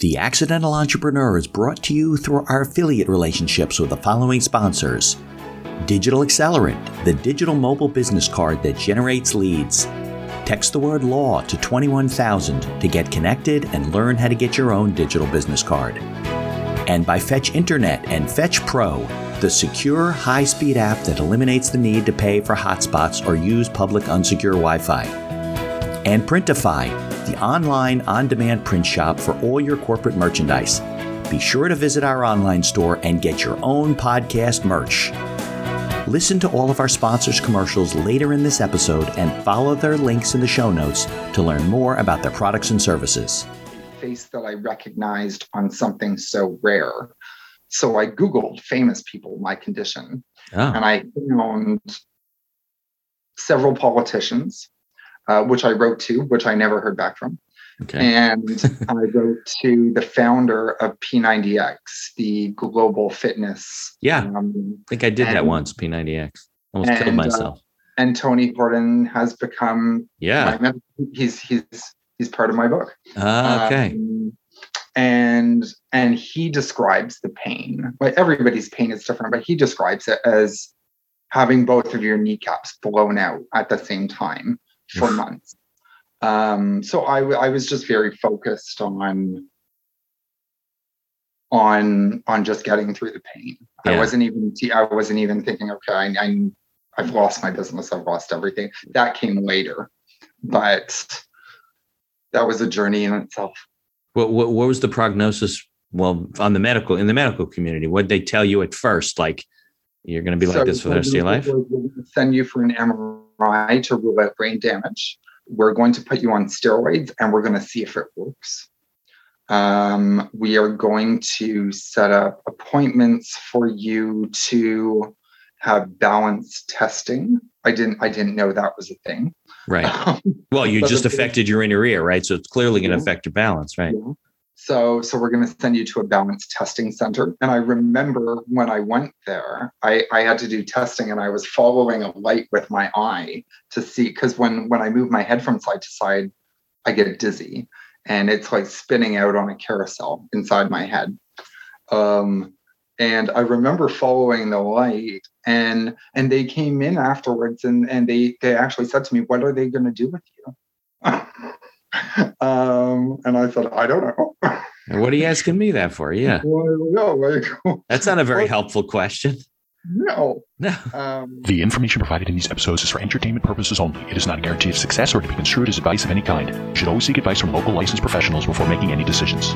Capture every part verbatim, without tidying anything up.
The Accidental Entrepreneur is brought to you through our affiliate relationships with the following sponsors. Digital Accelerant, the digital mobile business card that generates leads. Text the word law to twenty-one thousand to get connected and learn how to get your own digital business card. And by Fetch Internet and Fetch Pro, the secure, high-speed app that eliminates the need to pay for hotspots or use public unsecure Wi-Fi. And Printify, the online, on-demand print shop for all your corporate merchandise. Be sure to visit our online store and get your own podcast merch. Listen to all of our sponsors' commercials later in this episode and follow their links in the show notes to learn more about their products and services. Face that I recognized on something so rare. So I Googled famous people, my condition, oh. and I found several politicians, uh, which I wrote to, which I never heard back from. Okay. And I wrote to the founder of P ninety X, the global fitness. Yeah, um, I think I did and, that once, P ninety X. Almost and, killed myself. Uh, and Tony Horton has become, yeah, my, he's he's he's part of my book. Uh, okay. Um, and and he describes the pain. Like everybody's pain is different, but he describes it as having both of your kneecaps blown out at the same time for months. Um, so I, I was just very focused on, on, on just getting through the pain. Yeah. I wasn't even, I wasn't even thinking, okay, I, I, I've lost my business. I've lost everything. That came later, but that was a journey in itself. What, what, what was the prognosis? Well, on the medical, in the medical community, what did they tell you at first? Like, you're going to be like so, this for the rest of your life? We'll send you for an M R I to rule out brain damage. We're going to put you on steroids and we're going to see if it works. Um, we are going to set up appointments for you to have balance testing. I didn't, I didn't know that was a thing. Right. Well, you just affected your inner ear, right? So it's clearly going to yeah. affect your balance, right? Yeah. So, so we're going to send you to a balance testing center. And I remember when I went there, I, I had to do testing and I was following a light with my eye to see, because when, when I move my head from side to side, I get dizzy and it's like spinning out on a carousel inside my head. Um, and I remember following the light and, and they came in afterwards and, and they, they actually said to me, what are they going to do with you? um, and I said, I don't know. What are you asking me that for? Yeah. Well, no, like, that's not a very helpful question. No. No. Um, the information provided in these episodes is for entertainment purposes only. It is not a guarantee of success or to be construed as advice of any kind. You should always seek advice from local licensed professionals before making any decisions.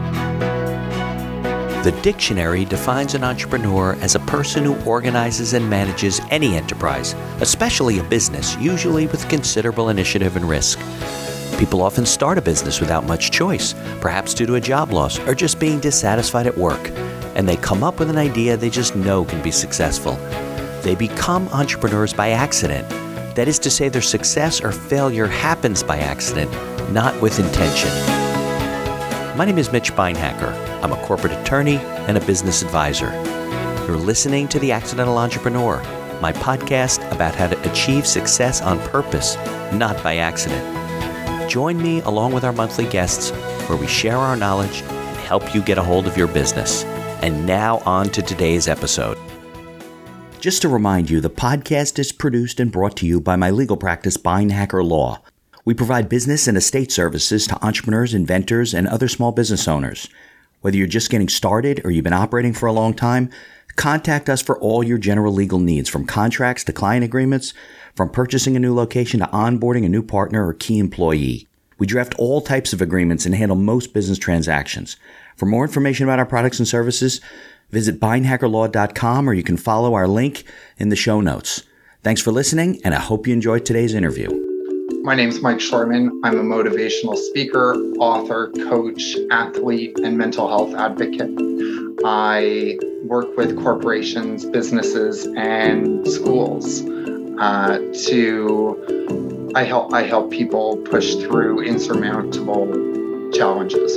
The dictionary defines an entrepreneur as a person who organizes and manages any enterprise, especially a business, usually with considerable initiative and risk. People often start a business without much choice, perhaps due to a job loss or just being dissatisfied at work, and they come up with an idea they just know can be successful. They become entrepreneurs by accident. That is to say, their success or failure happens by accident, not with intention. My name is Mitch Beinhacker. I'm a corporate attorney and a business advisor. You're listening to The Accidental Entrepreneur, my podcast about how to achieve success on purpose, not by accident. Join me along with our monthly guests where we share our knowledge and help you get a hold of your business. And now on to today's episode. Just to remind you, the podcast is produced and brought to you by my legal practice, Beinhacker Law. We provide business and estate services to entrepreneurs, inventors, and other small business owners. Whether you're just getting started or you've been operating for a long time, contact us for all your general legal needs, from contracts to client agreements, from purchasing a new location to onboarding a new partner or key employee. We draft all types of agreements and handle most business transactions. For more information about our products and services, visit beinhacker law dot com or you can follow our link in the show notes. Thanks for listening, and I hope you enjoyed today's interview. My name's Mike Shorman. I'm a motivational speaker, author, coach, athlete, and mental health advocate. I work with corporations, businesses, and schools uh, to, I help, I help people push through insurmountable challenges.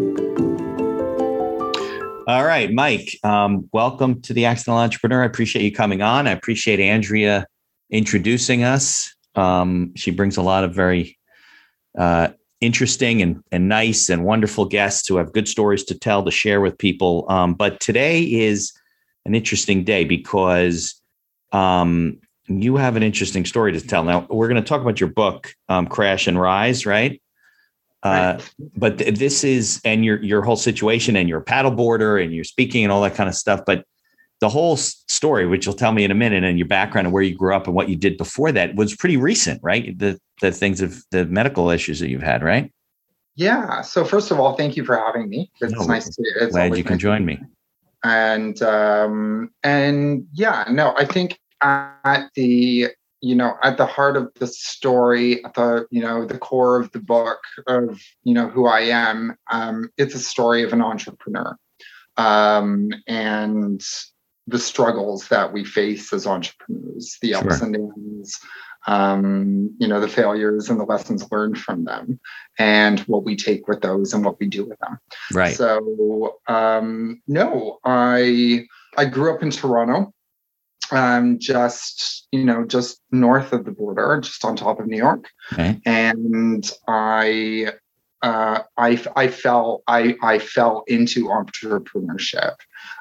All right, Mike, um, welcome to The Accidental Entrepreneur. I appreciate you coming on. I appreciate Andrea introducing us. Um, she brings a lot of very uh, interesting and, and nice and wonderful guests who have good stories to tell, to share with people. Um, but today is an interesting day because um, you have an interesting story to tell. Now, we're going to talk about your book, um, Crash and Rise, right? Uh, Right. but th- this is, and your your whole situation, and you're a paddleboarder and you're speaking and all that kind of stuff. But the whole s- story, which you'll tell me in a minute, and your background and where you grew up and what you did before that was pretty recent, right? The the things of the medical issues that you've had, right? Yeah. So first of all, thank you for having me. It's No, nice to. It's glad always you can nice. join me. And um, and yeah, no, I think at the you know at the heart of the story, at the you know the core of the book of you know who I am, um, it's a story of an entrepreneur, um, and the struggles that we face as entrepreneurs, the ups Sure. and downs, um, you know, the failures and the lessons learned from them, and what we take with those and what we do with them. Right. So, um, no, I I grew up in Toronto, um, just you know, just north of the border, just on top of New York, Okay. and I. Uh, I, I fell I, I fell into entrepreneurship.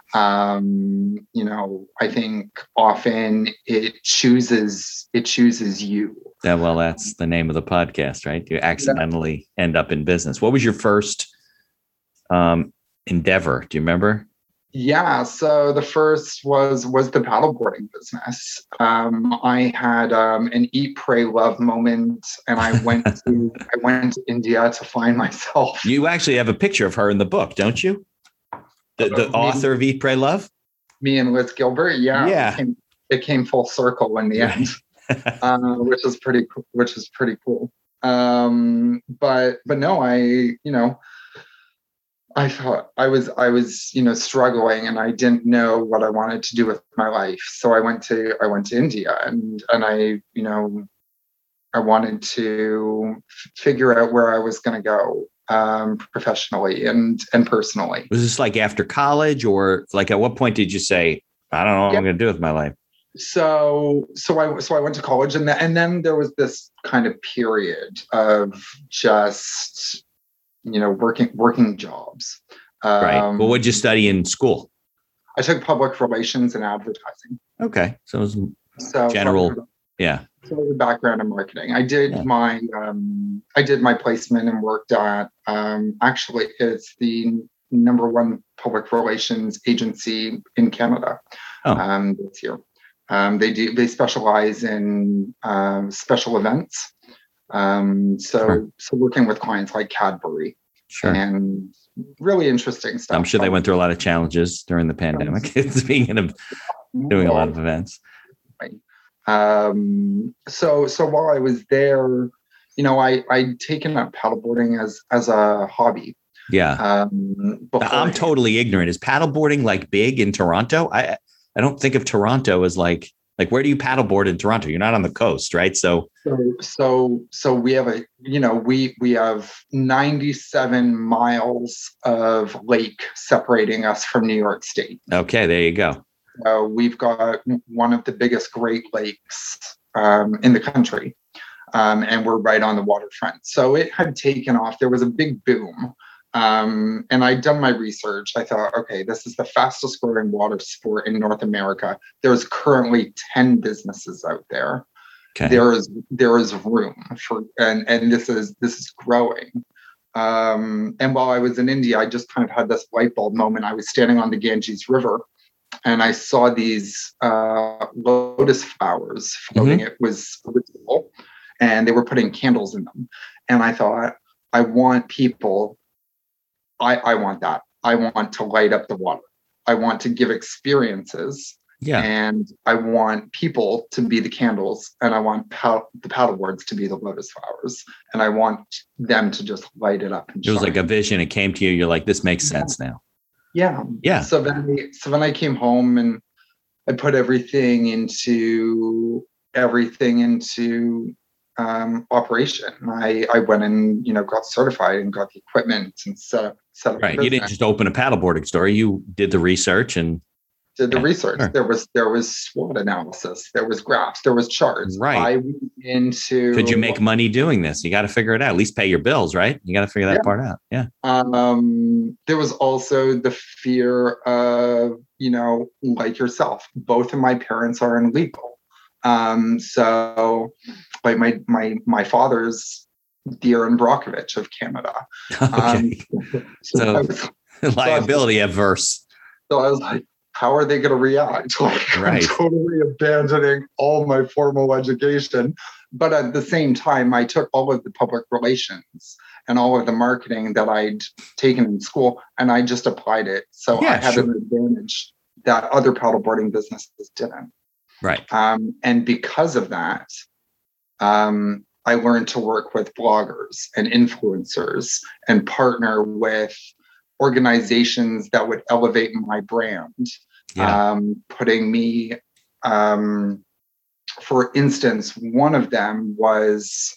Um, you know, I think often it chooses it chooses you. Yeah, well, that's the name of the podcast, right? You accidentally end up in business. What was your first um, endeavor? Do you remember? Yeah, so the first was was the paddleboarding business. Um, I had um, an eat, pray, love moment, and I went to I went to India to find myself. You actually have a picture of her in the book, don't you? The the Me- author of Eat, Pray, Love? Me and Liz Gilbert, yeah, Yeah. It, came, it came full circle in the end, uh, which is pretty co- which is pretty cool. Um, but but no, I you know. I thought I was I was you know struggling, and I didn't know what I wanted to do with my life. So I went to I went to India, and and I you know I wanted to f- figure out where I was going to go, um, professionally and and personally. Was this like after college, or like at what point did you say, I don't know what Yeah. I'm going to do with my life? So so I so I went to college, and then and then there was this kind of period of just you know working working jobs. Right. Um, Well, what'd you study in school? I took public relations and advertising. Okay. So it was So general. Yeah. So the background in marketing. I did Yeah. my um, I did my placement and worked at um, actually it's the number one public relations agency in Canada Oh. um, this year. Um, they do they specialize in um, special events. Um, so Sure. so working with clients like Cadbury Sure. and really interesting stuff. I'm sure they went through a lot of challenges during the pandemic. It's being in a, doing a lot of events. Um, so so while I was there, you know, I I'd taken up paddleboarding as as a hobby. Yeah. Um, I'm beforehand. totally ignorant. Is paddleboarding like big in Toronto? I I don't think of Toronto as like like where do you paddleboard in Toronto? You're not on the coast, right? So So so so we have a you know we we have ninety-seven miles of lake separating us from New York State. okay, there you go. Uh, we've got one of the biggest Great Lakes um, in the country, um, and we're right on the waterfront. So it had taken off. There was a big boom. Um, and I'd done my research. I thought, okay, this is the fastest growing water sport in North America. There's currently ten businesses out there. Okay. There is there is room for, and and this is this is growing. Um, and while I was in India, I just kind of had this light bulb moment. I was standing on the Ganges River, and I saw these uh, lotus flowers floating. Mhm. It was visible, and they were putting candles in them. And I thought, I want people. I, I want that. I want to light up the water. I want to give experiences, Yeah. and I want people to be the candles, and I want pad- the paddle boards to be the lotus flowers, and I want them to just light it up. And It was shine. like a vision. It came to you. You're like, this makes sense now. Yeah. Yeah. So then, I, so then I came home and I put everything into everything into um, operation. I I went and you know got certified and got the equipment and set up set up. Right. a You didn't business. just open a paddleboarding store. You did the research and did the Yeah, research. sure. There was there was SWOT analysis. There was graphs. There was charts. Right. I went into. Could you make money doing this? You got to figure it out. At least pay your bills, right? You got to figure that Yeah. part out. Yeah. Um, there was also the fear of, you know, like yourself, both of my parents are in legal. Um, so like my my my father's Darren Brockovich of Canada. Okay. Um, So, I was, liability adverse. so I was like, how are they going to react? Like, Right. I'm totally abandoning all my formal education. But at the same time, I took all of the public relations and all of the marketing that I'd taken in school, and I just applied it. So Yeah, I had sure. an advantage that other paddleboarding businesses didn't. Right. Um, and because of that, um, I learned to work with bloggers and influencers and partner with organizations that would elevate my brand. Yeah. Um, putting me, um, for instance, one of them was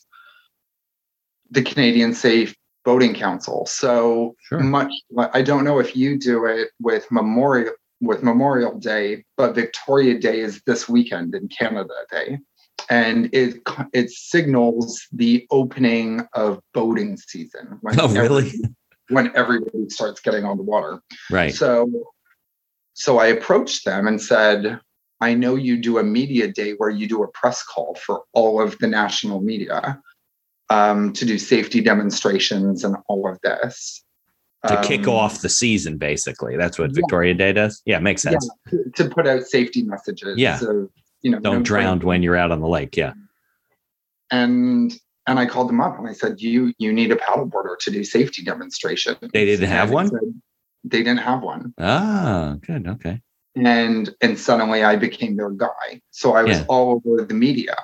the Canadian Safe Boating Council. So Sure. much, I don't know if you do it with Memorial with Memorial Day, but Victoria Day is this weekend in Canada Day. And it it signals the opening of boating season. When Oh, really? every- when everybody starts getting on the water. Right. So, so I approached them and said, I know you do a media day where you do a press call for all of the national media um, to do safety demonstrations and all of this. To kick Um, off the season, basically. That's what yeah. Victoria Day does. Yeah, makes sense. Yeah, to, to put out safety messages. Yeah. Of, you know, Don't no drown drinking. when you're out on the lake. Yeah. And and I called them up and I said, you you need a paddleboarder to do safety demonstrations. They didn't have And one? they said they didn't have one. Ah, good. Okay. And and suddenly I became their guy. So I was Yeah. all over the media.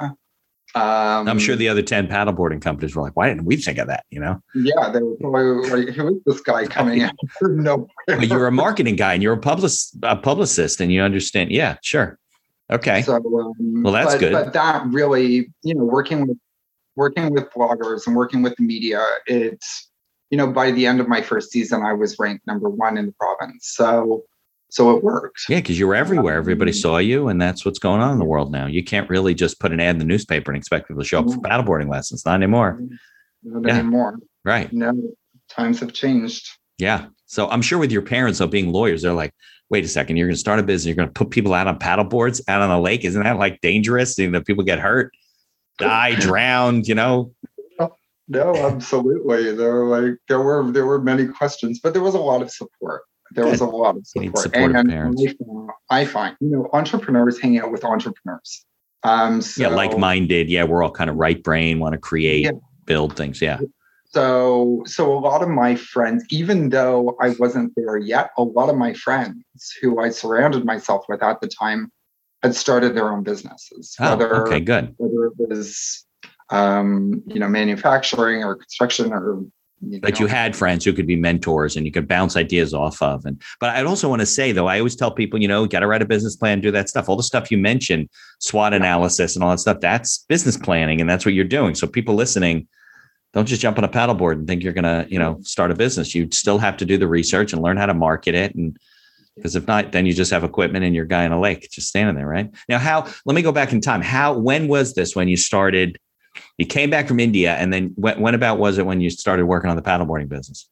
Um, I'm sure the other ten paddleboarding companies were like, why didn't we think of that? You know, Yeah, they were probably like, who is this guy coming out of nowhere? but you're a marketing guy and you're a public a publicist and you understand. Yeah, sure. Okay. So, um, Well, that's but, good. But that really, you know, working with working with bloggers and working with the media, it's, you know, by the end of my first season, I was ranked number one in the province. So, so it worked. Yeah, because you were everywhere. Everybody saw you, and that's what's going on in the world now. You can't really just put an ad in the newspaper and expect people to show up for paddleboarding lessons. Not anymore. Not Yeah. anymore. Right. No, times have changed. Yeah. So I'm sure with your parents, though, being lawyers, they're like, wait a second, you're going to start a business. You're going to put people out on paddle boards out on a lake. Isn't that like dangerous? You know, that people get hurt, die, drowned, you know? No, absolutely. There were like there were there were many questions, but there was a lot of support. There was Good. a lot of You need support. supportive and parents. I find, I find, you know, entrepreneurs hang out with entrepreneurs. Um, so, Yeah, like-minded. Yeah, we're all kind of right brain, want to create, Yeah. build things. Yeah. So, so a lot of my friends, even though I wasn't there yet, a lot of my friends who I surrounded myself with at the time had started their own businesses. Oh, whether, okay, good. whether it was, um, you know, manufacturing or construction or. You But know, you had friends who could be mentors and you could bounce ideas off of. And but I'd also want to say, though, I always tell people, you know, got to write a business plan, do that stuff. All the stuff you mentioned, SWOT analysis and all that stuff, that's business planning. And that's what you're doing. So people listening, don't just jump on a paddleboard and think you're going to, you know, start a business. You still have to do the research and learn how to market it. And because if not, then you just have equipment and you're a guy in a lake just standing there. Right now, how let me go back in time. How when was this when you started? You came back from India, and then when, when about was it when you started working on the paddleboarding business?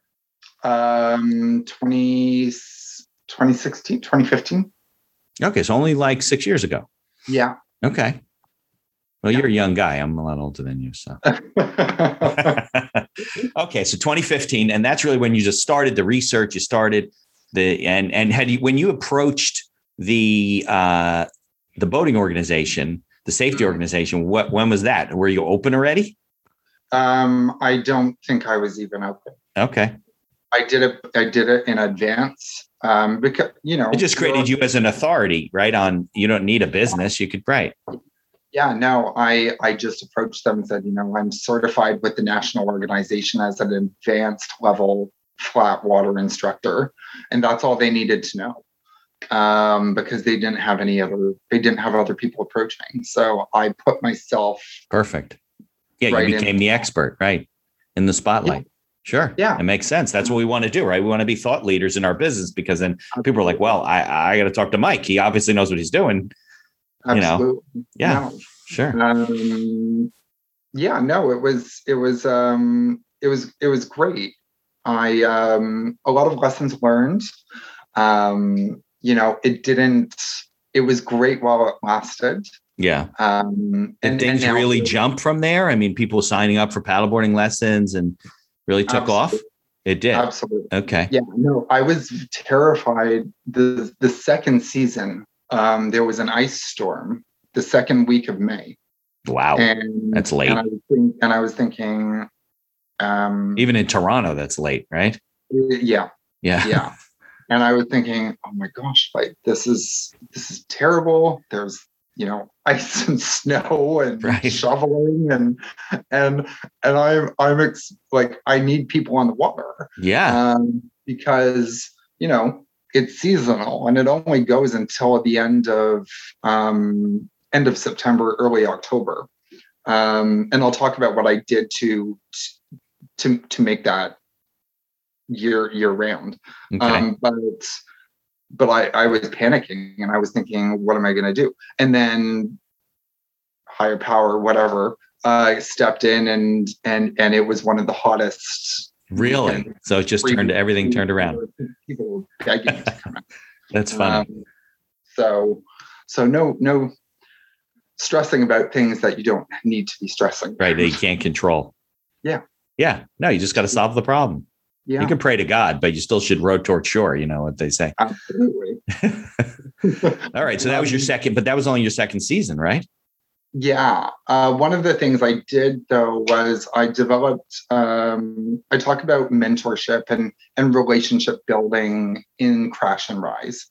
Um, twenty, twenty sixteen, twenty fifteen. Okay, so only like six years ago. Yeah. Okay. Well, you're a young guy. I'm a lot older than you, so. Okay, so twenty fifteen, and that's really when you just started the research. You started the and and had you when you approached the uh, the boating organization, the safety organization. What when was that? Were you open already? um, I don't think I was even open. Okay, I did it. I did it in advance um, because you know it just created you as an authority, right? On you don't need a business, you could write. Yeah, no, I I just approached them and said, you know, I'm certified with the national organization as an advanced level flat water instructor, and that's all they needed to know, um, because they didn't have any other, they didn't have other people approaching. So I put myself Perfect. Yeah, right you became in, the expert, right? In the spotlight. Yeah. Sure. Yeah. It makes sense. That's what we want to do, right? We want to be thought leaders in our business, because then people are like, well, I, I got to talk to Mike. He obviously knows what he's doing. Absolutely. You know? Yeah. No. Sure. Um, yeah, no, it was, it was, um, it was, it was great. I, um, a lot of lessons learned. Um, you know, it didn't, it was great while it lasted. Yeah. Um, Did and, things and now, really jump from there? I mean, people signing up for paddleboarding lessons and really took absolutely, off? It did. Absolutely. Okay. Yeah, no, I was terrified. The the second season, um, there was an ice storm the second week of May. Wow. And that's late. And I was, think, and I was thinking, um, even in Toronto, that's late, right? Yeah. Yeah. Yeah. And I was thinking, oh my gosh, like this is this is terrible. There's, you know, ice and snow and right. shoveling and and and I'm I'm ex- like I need people on the water. Yeah. Um, because you know it's seasonal and it only goes until the end of um, end of September, early October. Um, and I'll talk about what I did to to to make that year year round. Okay. Um, but but I, I was panicking and I was thinking, what am I going to do? And then higher power, whatever, uh, stepped in and and and it was one of the hottest. Really? So it just turned everything turned around. People begging to come out. That's funny. Um, so so no no stressing about things that you don't need to be stressing. Right. That you can't control. Yeah. Yeah. No, you just got to solve the problem. Yeah. You can pray to God, but you still should row toward shore. You know what they say. Absolutely. All right. So that was your second, but that was only your second season, right? Yeah. Uh, one of the things I did, though, was I developed, um, I talk about mentorship and, and relationship building in Crash and Rise,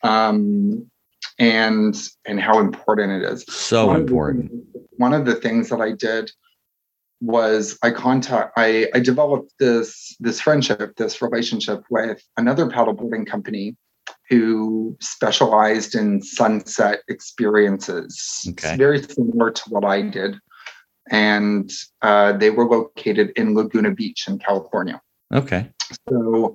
um, and and how important it is. So one important. Of the, one of the things that I did was I contact I, I developed this this friendship, this relationship with another paddleboarding company who specialized in sunset experiences. Okay. It's very similar to what I did. And uh, they were located in Laguna Beach in California. Okay. So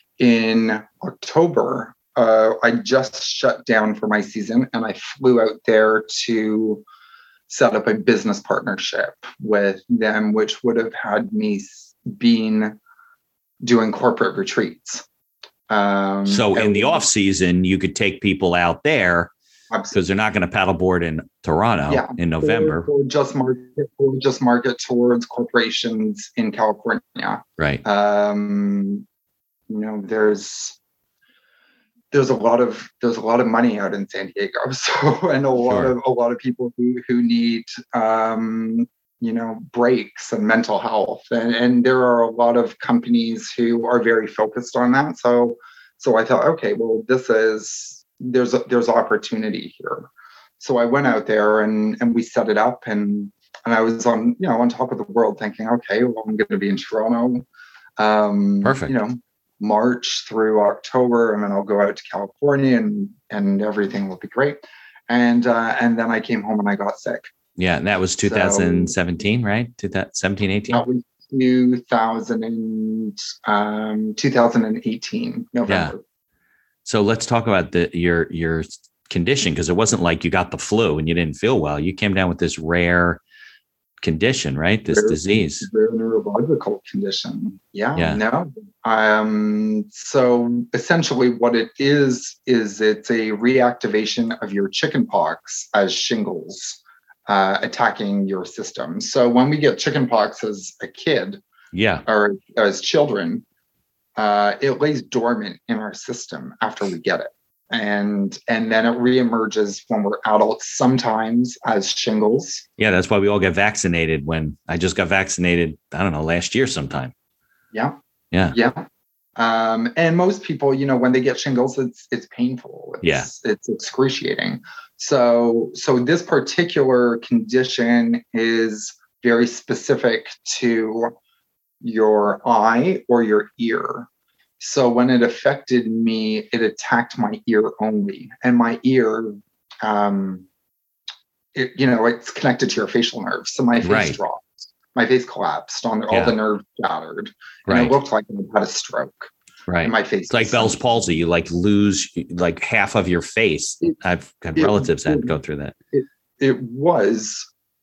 in October, uh, I just shut down for my season and I flew out there to set up a business partnership with them, which would have had me been doing corporate retreats. Um, so in the off season, you could take people out there because they're not going to paddleboard in Toronto yeah, in November. Or, or just market, or just market towards corporations in California. Right. Um, you know, there's there's a lot of there's a lot of money out in San Diego, so and a lot Sure. of a lot of people who who need um, you know breaks and mental health, and and there are a lot of companies who are very focused on that. So so I thought, okay, well, this is there's a, there's opportunity here. So I went out there and and we set it up, and and I was on you know on top of the world, thinking, okay, well, I'm going to be in Toronto. Um, Perfect. You know. March through October, and then I'll go out to California, and and everything will be great. And uh, and then I came home and I got sick. Yeah, and that was two thousand seventeen, so, right? two thousand seventeen, eighteen? That was two thousand and, um, two thousand eighteen, November. Yeah. So let's talk about the your your condition, because it wasn't like you got the flu and you didn't feel well. You came down with this rare condition, right? This rare, disease. Rare neurological condition. Yeah, yeah. No. Um, so essentially what it is, is it's a reactivation of your chickenpox as shingles uh, attacking your system. So when we get chickenpox as a kid, yeah, or as children, uh, it lays dormant in our system after we get it. And and then it reemerges when we're adults, sometimes as shingles. Yeah, that's why we all get vaccinated. When I just got vaccinated, I don't know, last year sometime. Yeah. Yeah. Yeah. Um, and most people, you know, when they get shingles, it's it's painful. It's, yeah. It's excruciating. So so this particular condition is very specific to your eye or your ear. So when it affected me, it attacked my ear only, and my ear, um, it, you know, it's connected to your facial nerves. So my face right. dropped. my face collapsed on all Yeah. the nerves shattered. And Right. it looked like I had a stroke. Right. And my face. It's like Bell's palsy. You like lose like half of your face. It, I've had it, relatives that it, go through that. It, it was,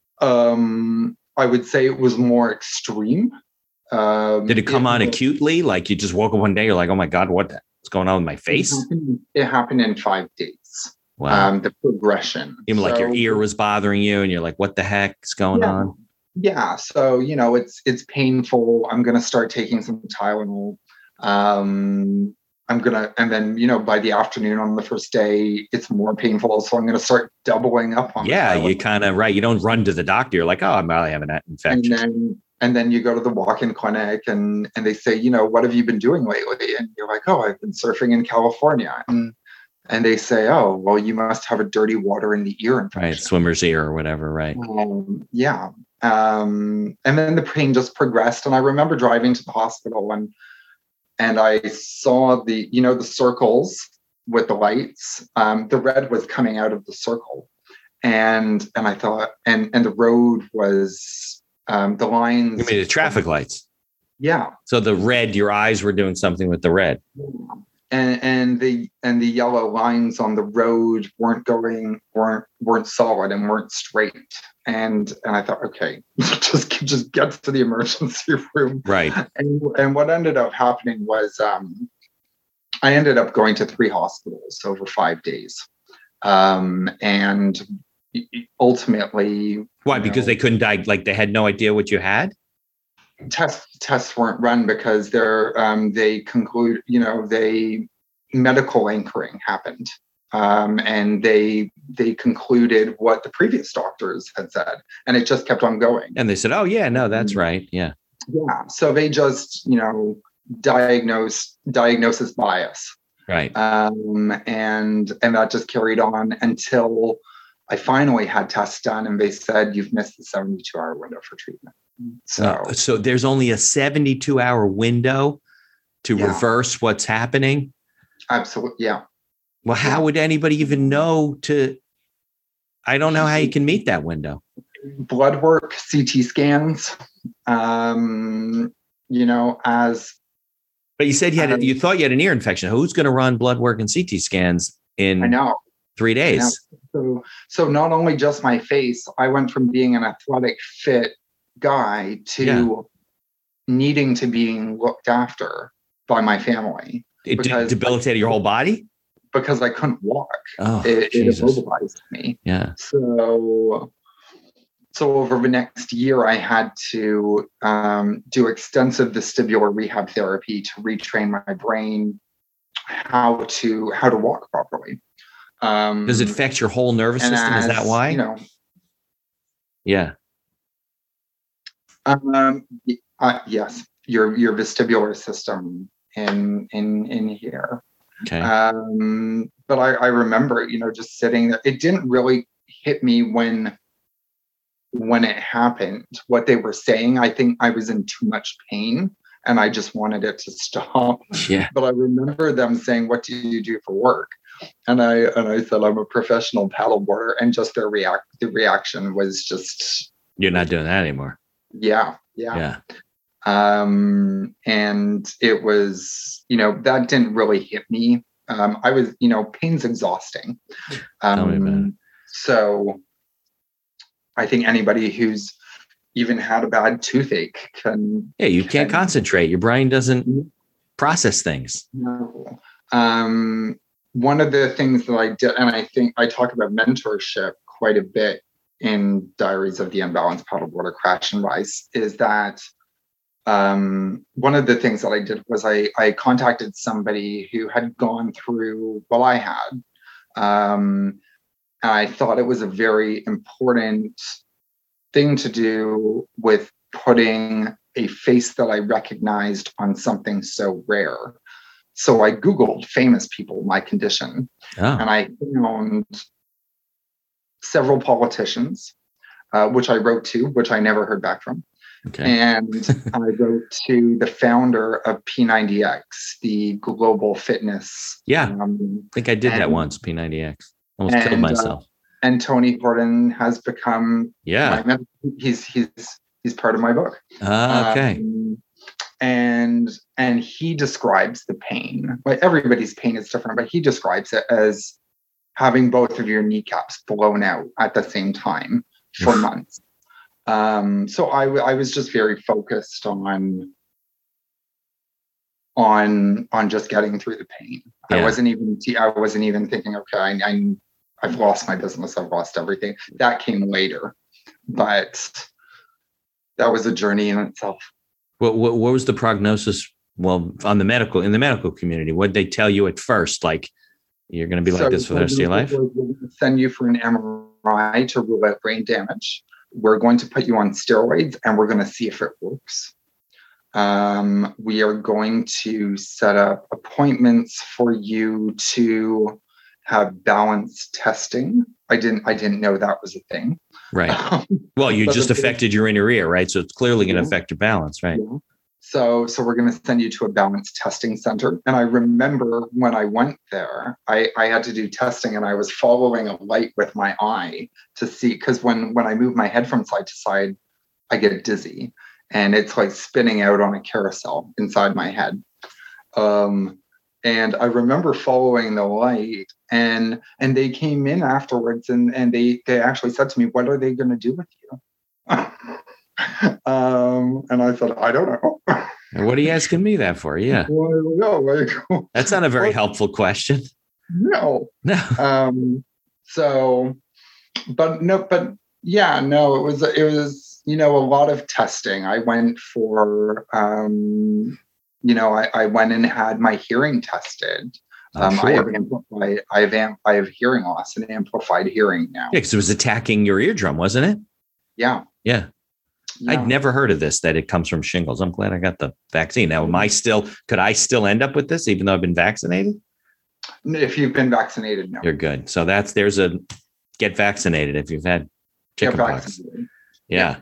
um, I would say it was more extreme. Um, Did it come it, on acutely? Like you just woke up one day, you're like, oh my God, what's going on with my face? It happened, it happened in five days. Wow. Um, the progression. Even so, like your ear was bothering you and you're like, what the heck is going yeah, on? Yeah. So, you know, it's, it's painful. I'm going to start taking some Tylenol. Um, I'm going to, and then, you know, by the afternoon on the first day, it's more painful. So I'm going to start doubling up on Yeah. the You kind of, right. You don't run to the doctor. You're like, oh, I'm probably having that infection. And then, and then you go to the walk-in clinic and, and they say, you know, what have you been doing lately? And you're like, oh, I've been surfing in California. And, and they say, oh, well, you must have a dirty water in the ear infection. Right. Swimmer's ear or whatever. Right. Um, yeah. Um, and then the pain just progressed. And I remember driving to the hospital and, and I saw the, you know, the circles with the lights. Um, the red was coming out of the circle. And, and I thought, and, and the road was, um, the lines. You mean the traffic lights? Yeah. So the red, your eyes were doing something with the red. Yeah. And, and the and the yellow lines on the road weren't going weren't weren't solid and weren't straight. And and I thought, okay, just just get to the emergency room. Right. And and what ended up happening was um, I ended up going to three hospitals over five days, um, and ultimately, why? Because know, they couldn't die. Like they had no idea what you had. Tests tests weren't run because they're um, they conclude you know they medical anchoring happened um, and they they concluded what the previous doctors had said and it just kept on going. And they said, oh yeah, no, that's right, yeah, yeah. So they just you know diagnose diagnosis bias, right? Um, and and that just carried on until I finally had tests done and they said you've missed the seventy-two hour window for treatment. So, uh, so there's only a seventy-two hour window to yeah. reverse what's happening. Absolutely. Yeah. Well, how yeah. would anybody even know to, I don't know how you can meet that window. Blood work, C T scans, um, you know, as. But you said you had, um, you thought you had an ear infection. Who's going to run blood work and C T scans in I know. three days? So, so not only just my face, I went from being an athletic, fit guy to yeah. needing to being looked after by my family. It debilitated your whole body? Because I couldn't walk. Oh, it, it immobilized me. Yeah. So, so over the next year, I had to um, do extensive vestibular rehab therapy to retrain my brain how to how to walk properly. Um, Does it affect your whole nervous system? As, Is that why? You know. Yeah. Um. Uh, yes, your your vestibular system in in in here. Okay. Um. But I, I remember, you know, just sitting there. It didn't really hit me when when it happened. What they were saying, I think I was in too much pain, and I just wanted it to stop. Yeah. But I remember them saying, "What do you do for work?" And I and I said, "I'm a professional paddleboarder," and just their react the reaction was just, "You're not doing that anymore." Yeah, yeah, yeah. Um, and it was, you know, that didn't really hit me. Um, I was, you know, pain's exhausting. Um, Tell me about it. So, I think anybody who's even had a bad toothache can. Yeah, you can't can, concentrate. Your brain doesn't process things. No. Um, one of the things that I did, and I think I talk about mentorship quite a bit in Diaries of the Unbalanced Paddleboarder Crash and Rise, is that um, one of the things that I did was I, I contacted somebody who had gone through what I had. Um, and I thought it was a very important thing to do with putting a face that I recognized on something so rare. So I Googled famous people with my condition, oh. and I found several politicians, uh, which I wrote to, which I never heard back from. Okay. And I wrote to the founder of P ninety X, the global fitness. Yeah, um, I think I did and, that once, P ninety X. Almost and, killed myself. Uh, and Tony Horton has become, yeah, my, he's, he's He's part of my book. Ah, okay. Um, and and he describes the pain. Like everybody's pain is different, but he describes it as having both of your kneecaps blown out at the same time for months. Um, so I, w- I was just very focused on on on just getting through the pain. Yeah. I wasn't even I wasn't even thinking, okay, I, I I've lost my business, I've lost everything. That came later, but that was a journey in itself. What what, what was the prognosis? Well, on the medical in the medical community, what did they tell you at first? Like, you're going to be like so, this for the rest of your life? We'll send you for an M R I to rule out brain damage. We're going to put you on steroids, and we're going to see if it works. Um, we are going to set up appointments for you to have balance testing. I didn't. I didn't know that was a thing. Right. Um, well, you just affected your inner ear, right? So it's clearly going to yeah. affect your balance, right? Yeah. So, so we're going to send you to a balance testing center. And I remember when I went there, I, I had to do testing, and I was following a light with my eye to see, because when, when I move my head from side to side, I get dizzy, and it's like spinning out on a carousel inside my head. Um, and I remember following the light, and and they came in afterwards, and, and they, they actually said to me, "What are they going to do with you?" um, and I said, I don't know. And what are you asking me that for? Yeah. Well, no, like, that's not a very well, helpful question. No. No. Um, so, but no, but yeah, no, it was, it was, you know, a lot of testing. I went for, um, you know, I, I went and had my hearing tested. Um, sure. I have amplified, I have, amp, I have hearing loss and amplified hearing now. Yeah, because it was attacking your eardrum, wasn't it? Yeah. Yeah. Yeah. I'd never heard of this, that it comes from shingles. I'm glad I got the vaccine. Now, am I still, could I still end up with this even though I've been vaccinated? If you've been vaccinated, no. You're good. So that's, there's a get vaccinated if you've had chickenpox. Yeah.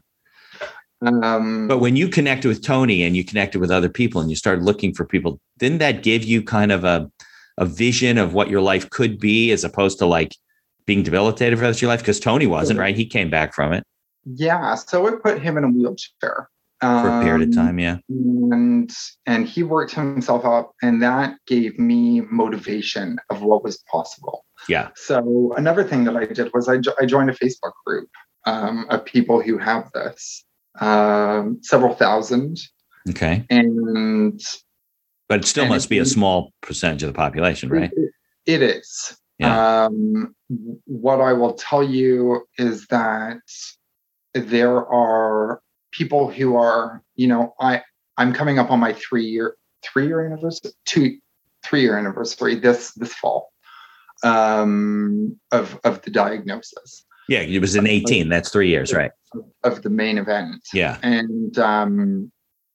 Um, but when you connected with Tony and you connected with other people and you started looking for people, didn't that give you kind of a, a vision of what your life could be as opposed to like being debilitated for the rest of your life? Because Tony wasn't, right? He came back from it. Yeah, so it put him in a wheelchair um, for a period of time. Yeah, and and he worked himself up, and that gave me motivation of what was possible. Yeah. So another thing that I did was I, jo- I joined a Facebook group um, of people who have this, um, several thousand. Okay. And but it still must be a small percentage of the population, right? It, it is. Yeah. Um, what I will tell you is that there are people who are, you know, I, I'm coming up on my three year, three year anniversary, two, three year anniversary this, this fall, um, of, of the diagnosis. Yeah. It was in eighteen. Of, that's three years, right? Of the main event. Yeah. And, um,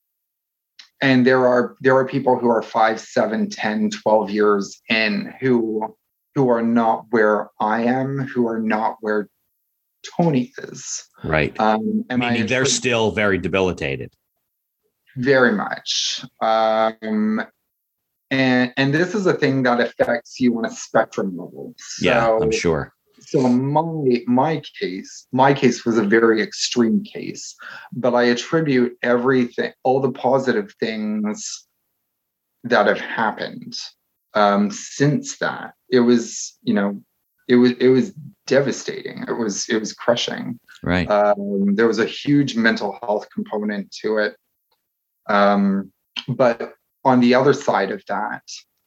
and there are, there are people who are five, seven, ten, twelve years in who, who are not where I am, who are not where Tony is. Right. Um, and Meaning I they're still very debilitated. Very much. Um, and, and this is a thing that affects you on a spectrum level. So, yeah, I'm sure. So my, my case, my case was a very extreme case, but I attribute everything, all the positive things that have happened um, since that. It was, you know, it was, it was devastating. It was, it was crushing. Right. Um, there was a huge mental health component to it. Um, but on the other side of that,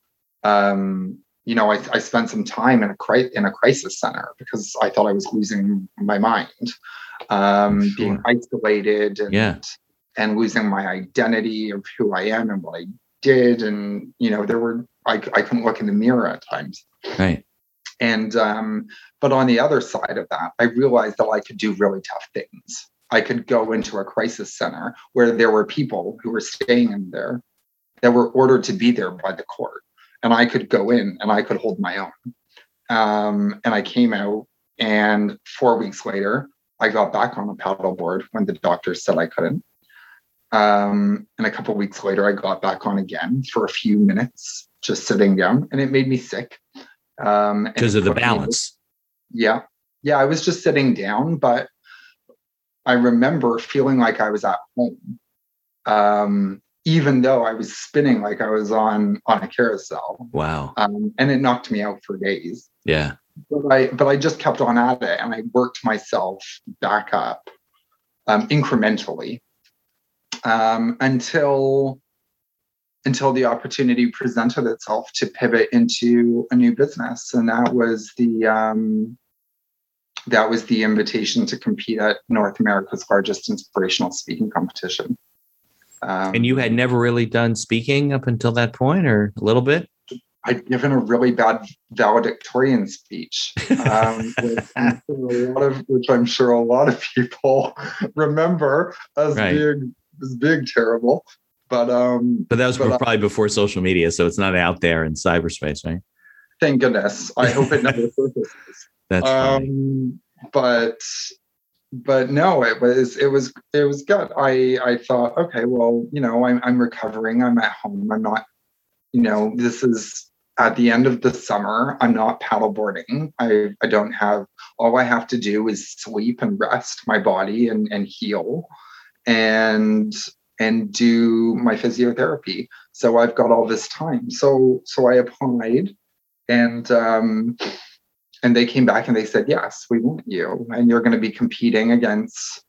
um, you know, I, I spent some time in a cri- in a crisis center because I thought I was losing my mind, um, sure. being isolated and, yeah. and losing my identity of who I am and what I did. And, you know, there were, I, I couldn't look in the mirror at times. Right. And, um, but on the other side of that, I realized that I could do really tough things. I could go into a crisis center where there were people who were staying in there that were ordered to be there by the court. And I could go in and I could hold my own. Um, and I came out, and four weeks later, I got back on a paddleboard when the doctor said I couldn't. Um, and a couple of weeks later, I got back on again for a few minutes, just sitting down, and it made me sick. Um, because of the balance. Me, yeah. Yeah. I was just sitting down, but I remember feeling like I was at home, um, even though I was spinning like I was on on a carousel. Wow. Um, and it knocked me out for days. Yeah. But I but I just kept on at it, and I worked myself back up um, incrementally um, until until the opportunity presented itself to pivot into a new business, and that was the um, that was the invitation to compete at North America's largest inspirational speaking competition. Um, and you had never really done speaking up until that point, or a little bit? I'd given a really bad valedictorian speech, um, which, I'm sure a lot of, which I'm sure a lot of people remember as right. being as being terrible. But um, but that was but, probably before social media, so it's not out there in cyberspace, right? Thank goodness. I hope it never surfaces. That's funny. Um, but but no, it was it was it was good. I I thought, okay, well, you know, I'm I'm recovering. I'm at home. I'm not, you know, this is at the end of the summer. I'm not paddleboarding. I I don't have. All I have to do is sleep and rest my body and and heal, and and do my physiotherapy. So I've got all this time. So so I applied, and um, and they came back and they said, yes, we want you, and you're going to be competing against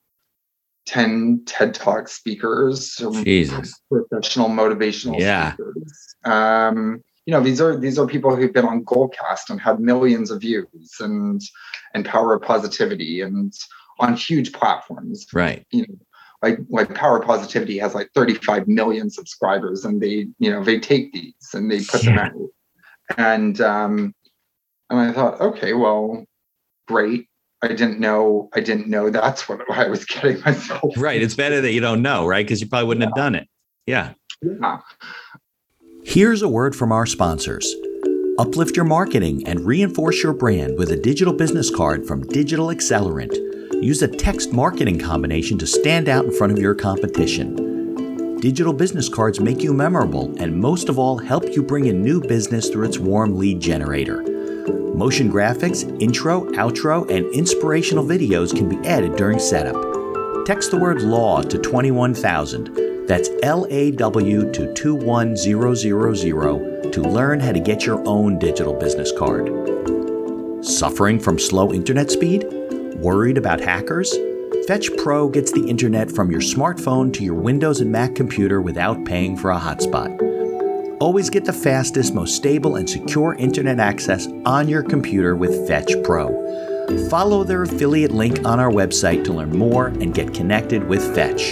ten TED Talk speakers, Jesus. professional motivational yeah. speakers. Um, you know, these are these are people who've been on Goalcast and had millions of views, and and Power of Positivity, and on huge platforms. Right. You know, like like Power of Positivity has like thirty-five million subscribers, and they, you know, they take these and they put yeah. them out. And um, and I thought, okay, well, great. I didn't know. I didn't know that's what I was getting myself. Right. It's better that you don't know, right? Because you probably wouldn't yeah. have done it. Yeah. Yeah. Here's a word from our sponsors. Uplift your marketing and reinforce your brand with a digital business card from Digital Accelerant. Use a text marketing combination to stand out in front of your competition. Digital business cards make you memorable and, most of all, help you bring in new business through its warm lead generator. Motion graphics, intro, outro, and inspirational videos can be added during setup. Text the word LAW to twenty-one thousand. That's L A W to two one zero zero zero to learn how to get your own digital business card. Suffering from slow internet speed? Worried about hackers? Fetch Pro gets the internet from your smartphone to your Windows and Mac computer without paying for a hotspot. Always get the fastest, most stable, and secure internet access on your computer with Fetch Pro. Follow their affiliate link on our website to learn more and get connected with Fetch.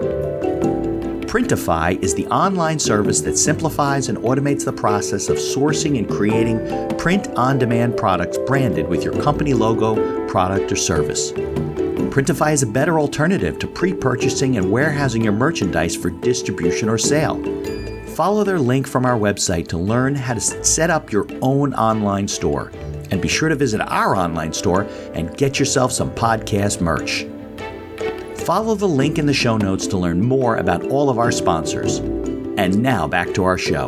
Printify is the online service that simplifies and automates the process of sourcing and creating print-on-demand products branded with your company logo, product, or service. Printify is a better alternative to pre-purchasing and warehousing your merchandise for distribution or sale. Follow their link from our website to learn how to set up your own online store. And be sure to visit our online store and get yourself some podcast merch. Follow the link in the show notes to learn more about all of our sponsors. And now back to our show.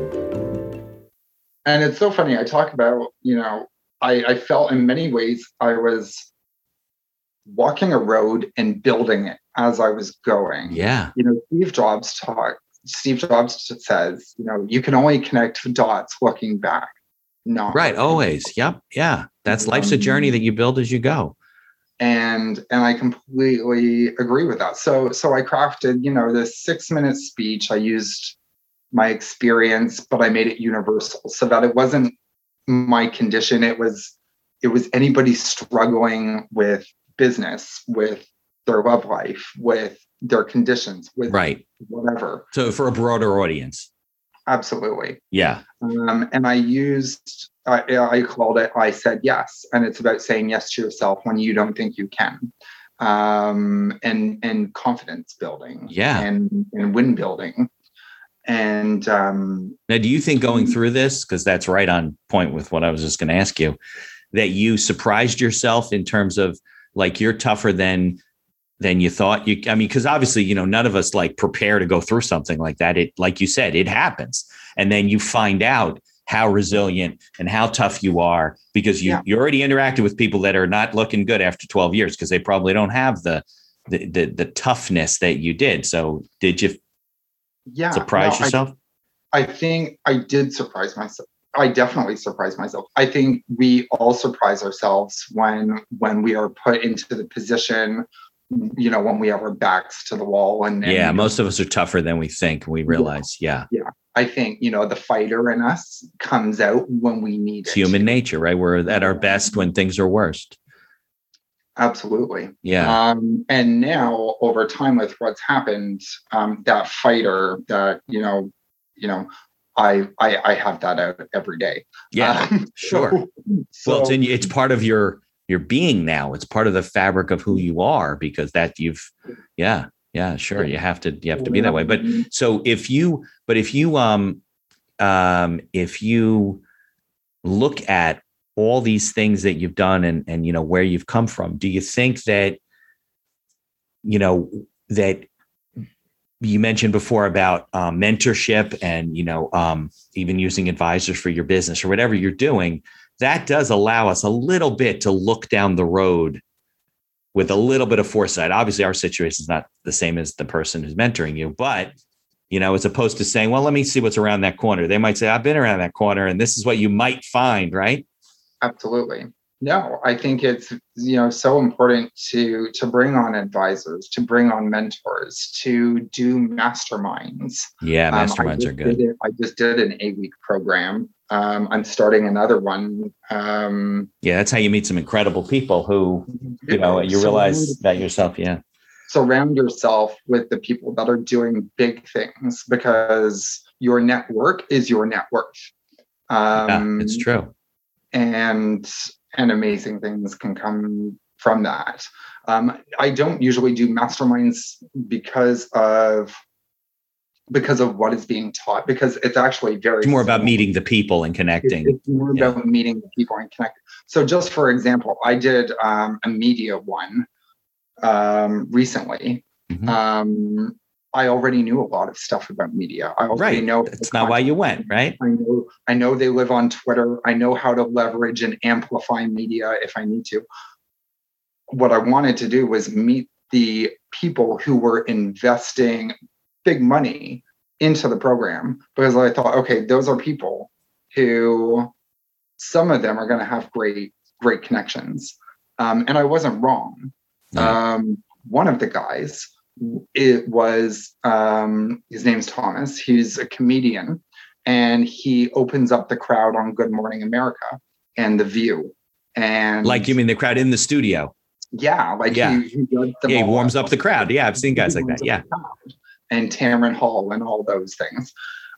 And it's so funny. I talk about, you know, I, I felt in many ways I was walking a road and building it as I was going. Yeah. You know, Steve Jobs talked. Steve Jobs says, you know, you can only connect dots looking back. Not right. Always. Yep. Yeah. That's um, life's a journey that you build as you go. And and I completely agree with that. So so I crafted, you know, this six minute speech. I used my experience, but I made it universal so that it wasn't my condition. It was it was anybody struggling with business, with their love life, with their conditions, with right. whatever. So for a broader audience. Absolutely. Yeah. Um, and I used, I, I called it, I said yes. And it's about saying yes to yourself when you don't think you can. Um, and, and confidence building. Yeah. And, and win building. And um, now, do you think going through this, because that's right on point with what I was just going to ask you, that you surprised yourself in terms of like you're tougher than than you thought you, I mean, because obviously, you know, none of us like prepare to go through something like that. It, like you said, it happens. And then you find out how resilient and how tough you are because you, yeah. you already interacted with people that are not looking good after twelve years because they probably don't have the, the, the, the toughness that you did. So did you yeah, surprise no, yourself? I, I think I did surprise myself. I definitely surprised myself. I think we all surprise ourselves when when we are put into the position, you know, when we have our backs to the wall. And, and yeah, most of us are tougher than we think. We realize, yeah. yeah. Yeah. I think, you know, the fighter in us comes out when we need it's it. Human nature, right? We're at our best when things are worst. Absolutely. Yeah. Um, and now over time with what's happened, um, that fighter that, you know, you know, I, I, I have that out every day. Yeah, um, sure. So, well, it's, in, it's part of your, your being now. It's part of the fabric of who you are, because that you've, yeah, yeah, sure. You have to, you have to be that way. But so if you, but if you, um, um, if you look at all these things that you've done and, and, you know, where you've come from, do you think that, you know, that you mentioned before about um, mentorship and, you know, um, even using advisors for your business or whatever you're doing, that does allow us a little bit to look down the road with a little bit of foresight. Obviously, our situation is not the same as the person who's mentoring you, but, you know, as opposed to saying, well, let me see what's around that corner. They might say, I've been around that corner and this is what you might find, right? Absolutely. No, I think it's, you know, so important to to bring on advisors, to bring on mentors, to do masterminds. Yeah, masterminds um, are good. It, I just did an eight-week program. Um, I'm starting another one. Um, yeah, that's how you meet some incredible people who, you know, you realize that yourself. Yeah. Surround yourself with the people that are doing big things, because your network is your net worth. Um, yeah, it's true. And and amazing things can come from that. Um, I don't usually do masterminds because of because of what is being taught, because it's actually very it's more about meeting the people and connecting. It's, it's more yeah. about meeting the people and connecting. So just for example, I did um, a media one um, recently. Mm-hmm. Um, I already knew a lot of stuff about media. I already right. know that's not why you went, right? I know, I know they live on Twitter. I know how to leverage and amplify media if I need to. What I wanted to do was meet the people who were investing big money into the program, because I thought, okay, those are people who, some of them are going to have great, great connections. Um, and I wasn't wrong. Right. Um, one of the guys, it was um his name's Thomas. He's a comedian, and he opens up the crowd on Good Morning America and The View. And like, you mean the crowd in the studio? Yeah, like yeah, he, he, does them yeah, he all warms up. up the crowd. Yeah, I've seen guys like that. Yeah, and Tamron Hall and all those things.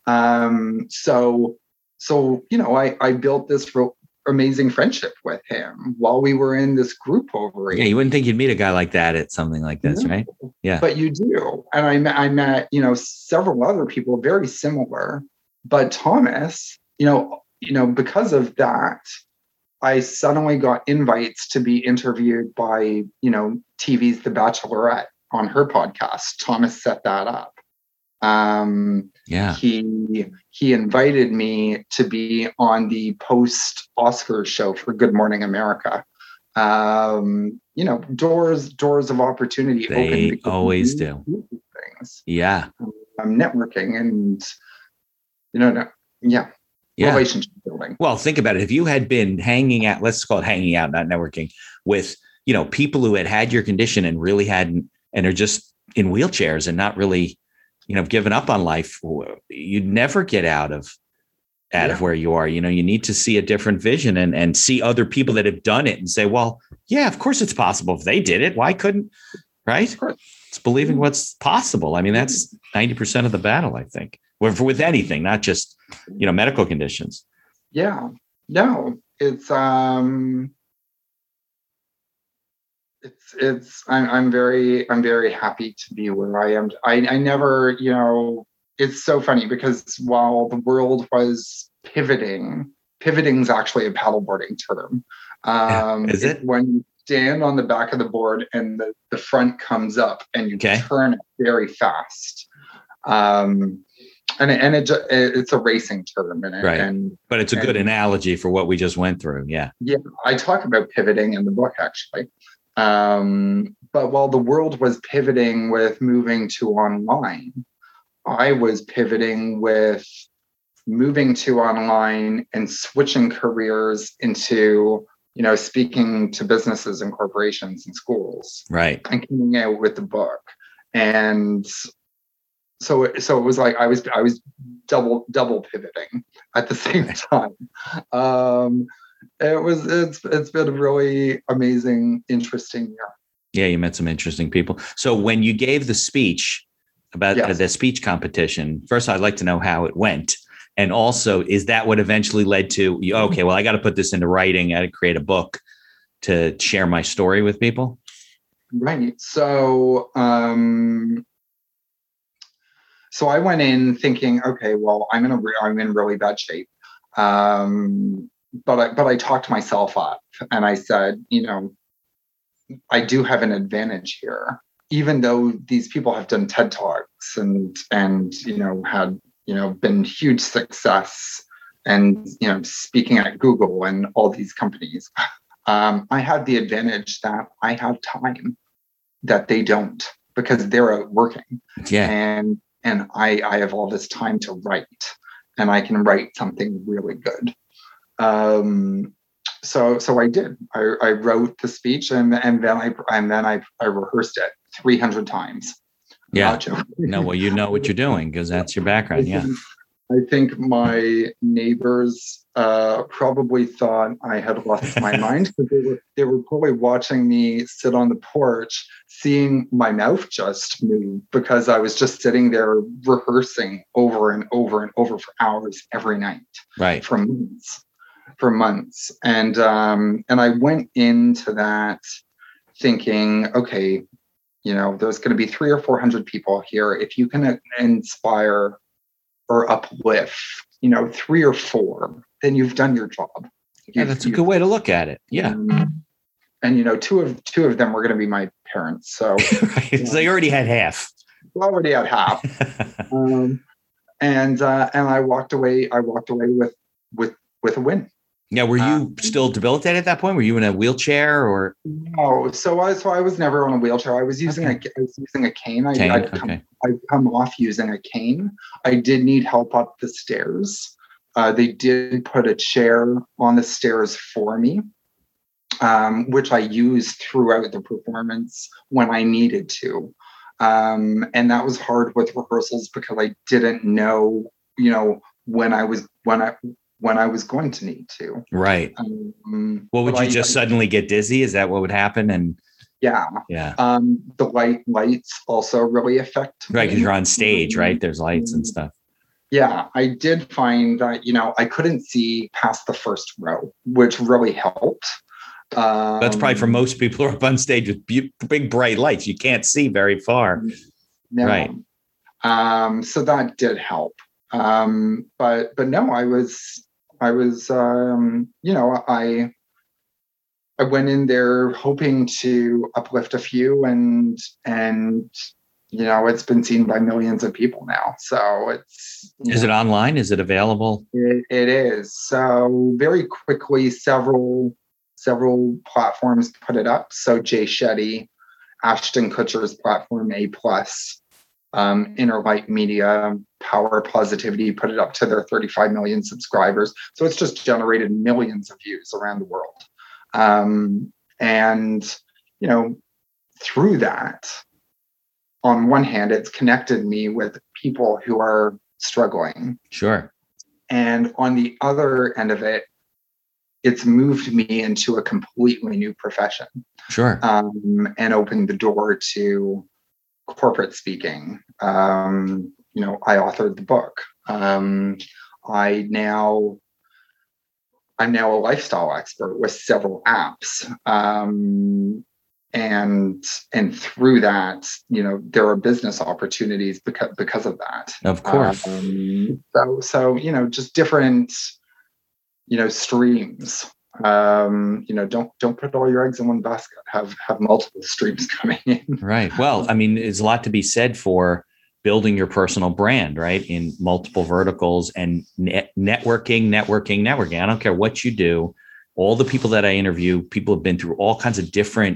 Um, so so you know, I I built this real amazing friendship with him while we were in this group over. Yeah, you wouldn't think you'd meet a guy like that at something like this, no, right? Yeah, but you do. And I met, I met, you know, several other people very similar. But Thomas, you know, you know, because of that, I suddenly got invites to be interviewed by, you know, T V's The Bachelorette on her podcast. Thomas set that up. Um, yeah, he he invited me to be on the post Oscars show for Good Morning America. Um, you know, doors doors of opportunity they open. always do. Things. Yeah, um, networking and you know, no, yeah, yeah, relationship building. Well, think about it. If you had been hanging out, let's call it hanging out, not networking, with, you know, people who had had your condition and really hadn't, and are just in wheelchairs and not really, you know, given up on life, you'd never get out of out yeah. of where you are. You know, you need to see a different vision and, and see other people that have done it and say, well, yeah, of course it's possible. If they did it, why couldn't, right? It's believing what's possible. I mean, that's ninety percent of the battle, I think, with, with anything, not just, you know, medical conditions. Yeah, no, it's, um, it's, it's, I'm, I'm very, I'm very happy to be where I am. I, I never, you know, it's so funny because while the world was pivoting, pivoting is actually a paddleboarding term. Um, yeah, is it? When you stand on the back of the board and the, the front comes up and you okay. turn it very fast. Um, and it, and it, it's a racing term. And, it, right. and But it's a good and, analogy for what we just went through. Yeah. Yeah. I talk about pivoting in the book, actually. Um, but while the world was pivoting with moving to online, I was pivoting with moving to online and switching careers into, you know, speaking to businesses and corporations and schools. Right. And coming out with the book. And so, it, so it was like I was I was double double pivoting at the same time. Um, it was it's it's been a really amazing, interesting year. Yeah, you met some interesting people. So when you gave the speech about Yes. the speech competition, first I'd like to know how it went. And also, is that what eventually led to, okay, well, I got to put this into writing. I got to create a book to share my story with people? Right. So, um, so I went in thinking, okay, well, I'm in a re- I'm in really bad shape. Um, but I, but I talked myself up, and I said, you know, I do have an advantage here, even though these people have done TED Talks and and you know had you know been huge success, and you know speaking at Google and all these companies. Um, I have the advantage that I have time that they don't, because they're out working. Yeah. And and I, I have all this time to write, and I can write something really good. Um, so so I did. I, I wrote the speech, and and then I and then I, I rehearsed it three hundred times. Yeah. No, well, you know what you're doing because that's your background. Yeah. I think my neighbors uh, probably thought I had lost my mind, because they were they were probably watching me sit on the porch, seeing my mouth just move, because I was just sitting there rehearsing over and over and over for hours every night, right, for months, for months, and um, and I went into that thinking, okay, you know, there's going to be three or four hundred people here. If you can inspire or uplift, you know, three or four, then you've done your job. You've, yeah, that's a good way to look at it. Yeah. Um, and, you know, two of two of them were going to be my parents. So, right. Yeah. So you already had half. Already had half. um, and uh, and I walked away. I walked away with with with a win. Yeah. Were you um, still debilitated at that point? Were you in a wheelchair or? No. So I so I was never on a wheelchair. I was using okay. a I was using a cane. I, cane? I'd come, okay. I'd come off using a cane. I did need help up the stairs. Uh, they did put a chair on the stairs for me, um, which I used throughout the performance when I needed to. Um, and that was hard with rehearsals, because I didn't know, you know, when I was when I when I was going to need to. Right. Um, well, would you I, just I, suddenly get dizzy? Is that what would happen? And yeah, yeah. Um, the light lights also really affect me. Right, because you're on stage, right? There's lights and stuff. Yeah, I did find that, you know, I couldn't see past the first row, which really helped. Um, That's probably for most people who are up on stage with big bright lights. You can't see very far. No. Right. Um, so that did help. Um, but but no, I was I was um, you know, I I went in there hoping to uplift a few, and and you know, it's been seen by millions of people now. So it's is know, it online? Is it available? It, it is. So very quickly, several several platforms put it up. So Jay Shetty, Ashton Kutcher's platform A Plus, um, Inner Light Media, Power Positivity put it up to their thirty-five million subscribers. So it's just generated millions of views around the world. Um, and, you know, through that, on one hand, it's connected me with people who are struggling. Sure. And on the other end of it, it's moved me into a completely new profession. Sure. Um, and opened the door to corporate speaking. Um, you know, I authored the book. Um, I now, I'm now a lifestyle expert with several apps. Um, and and through that, you know, there are business opportunities because because of that. Of course. Um, so so you know, just different, you know, streams. Um, you know, don't don't put all your eggs in one basket. Have have multiple streams coming in. Right. Well, I mean, there's a lot to be said for building your personal brand, right, in multiple verticals and net- networking, networking, networking. I don't care what you do. All the people that I interview, people have been through all kinds of different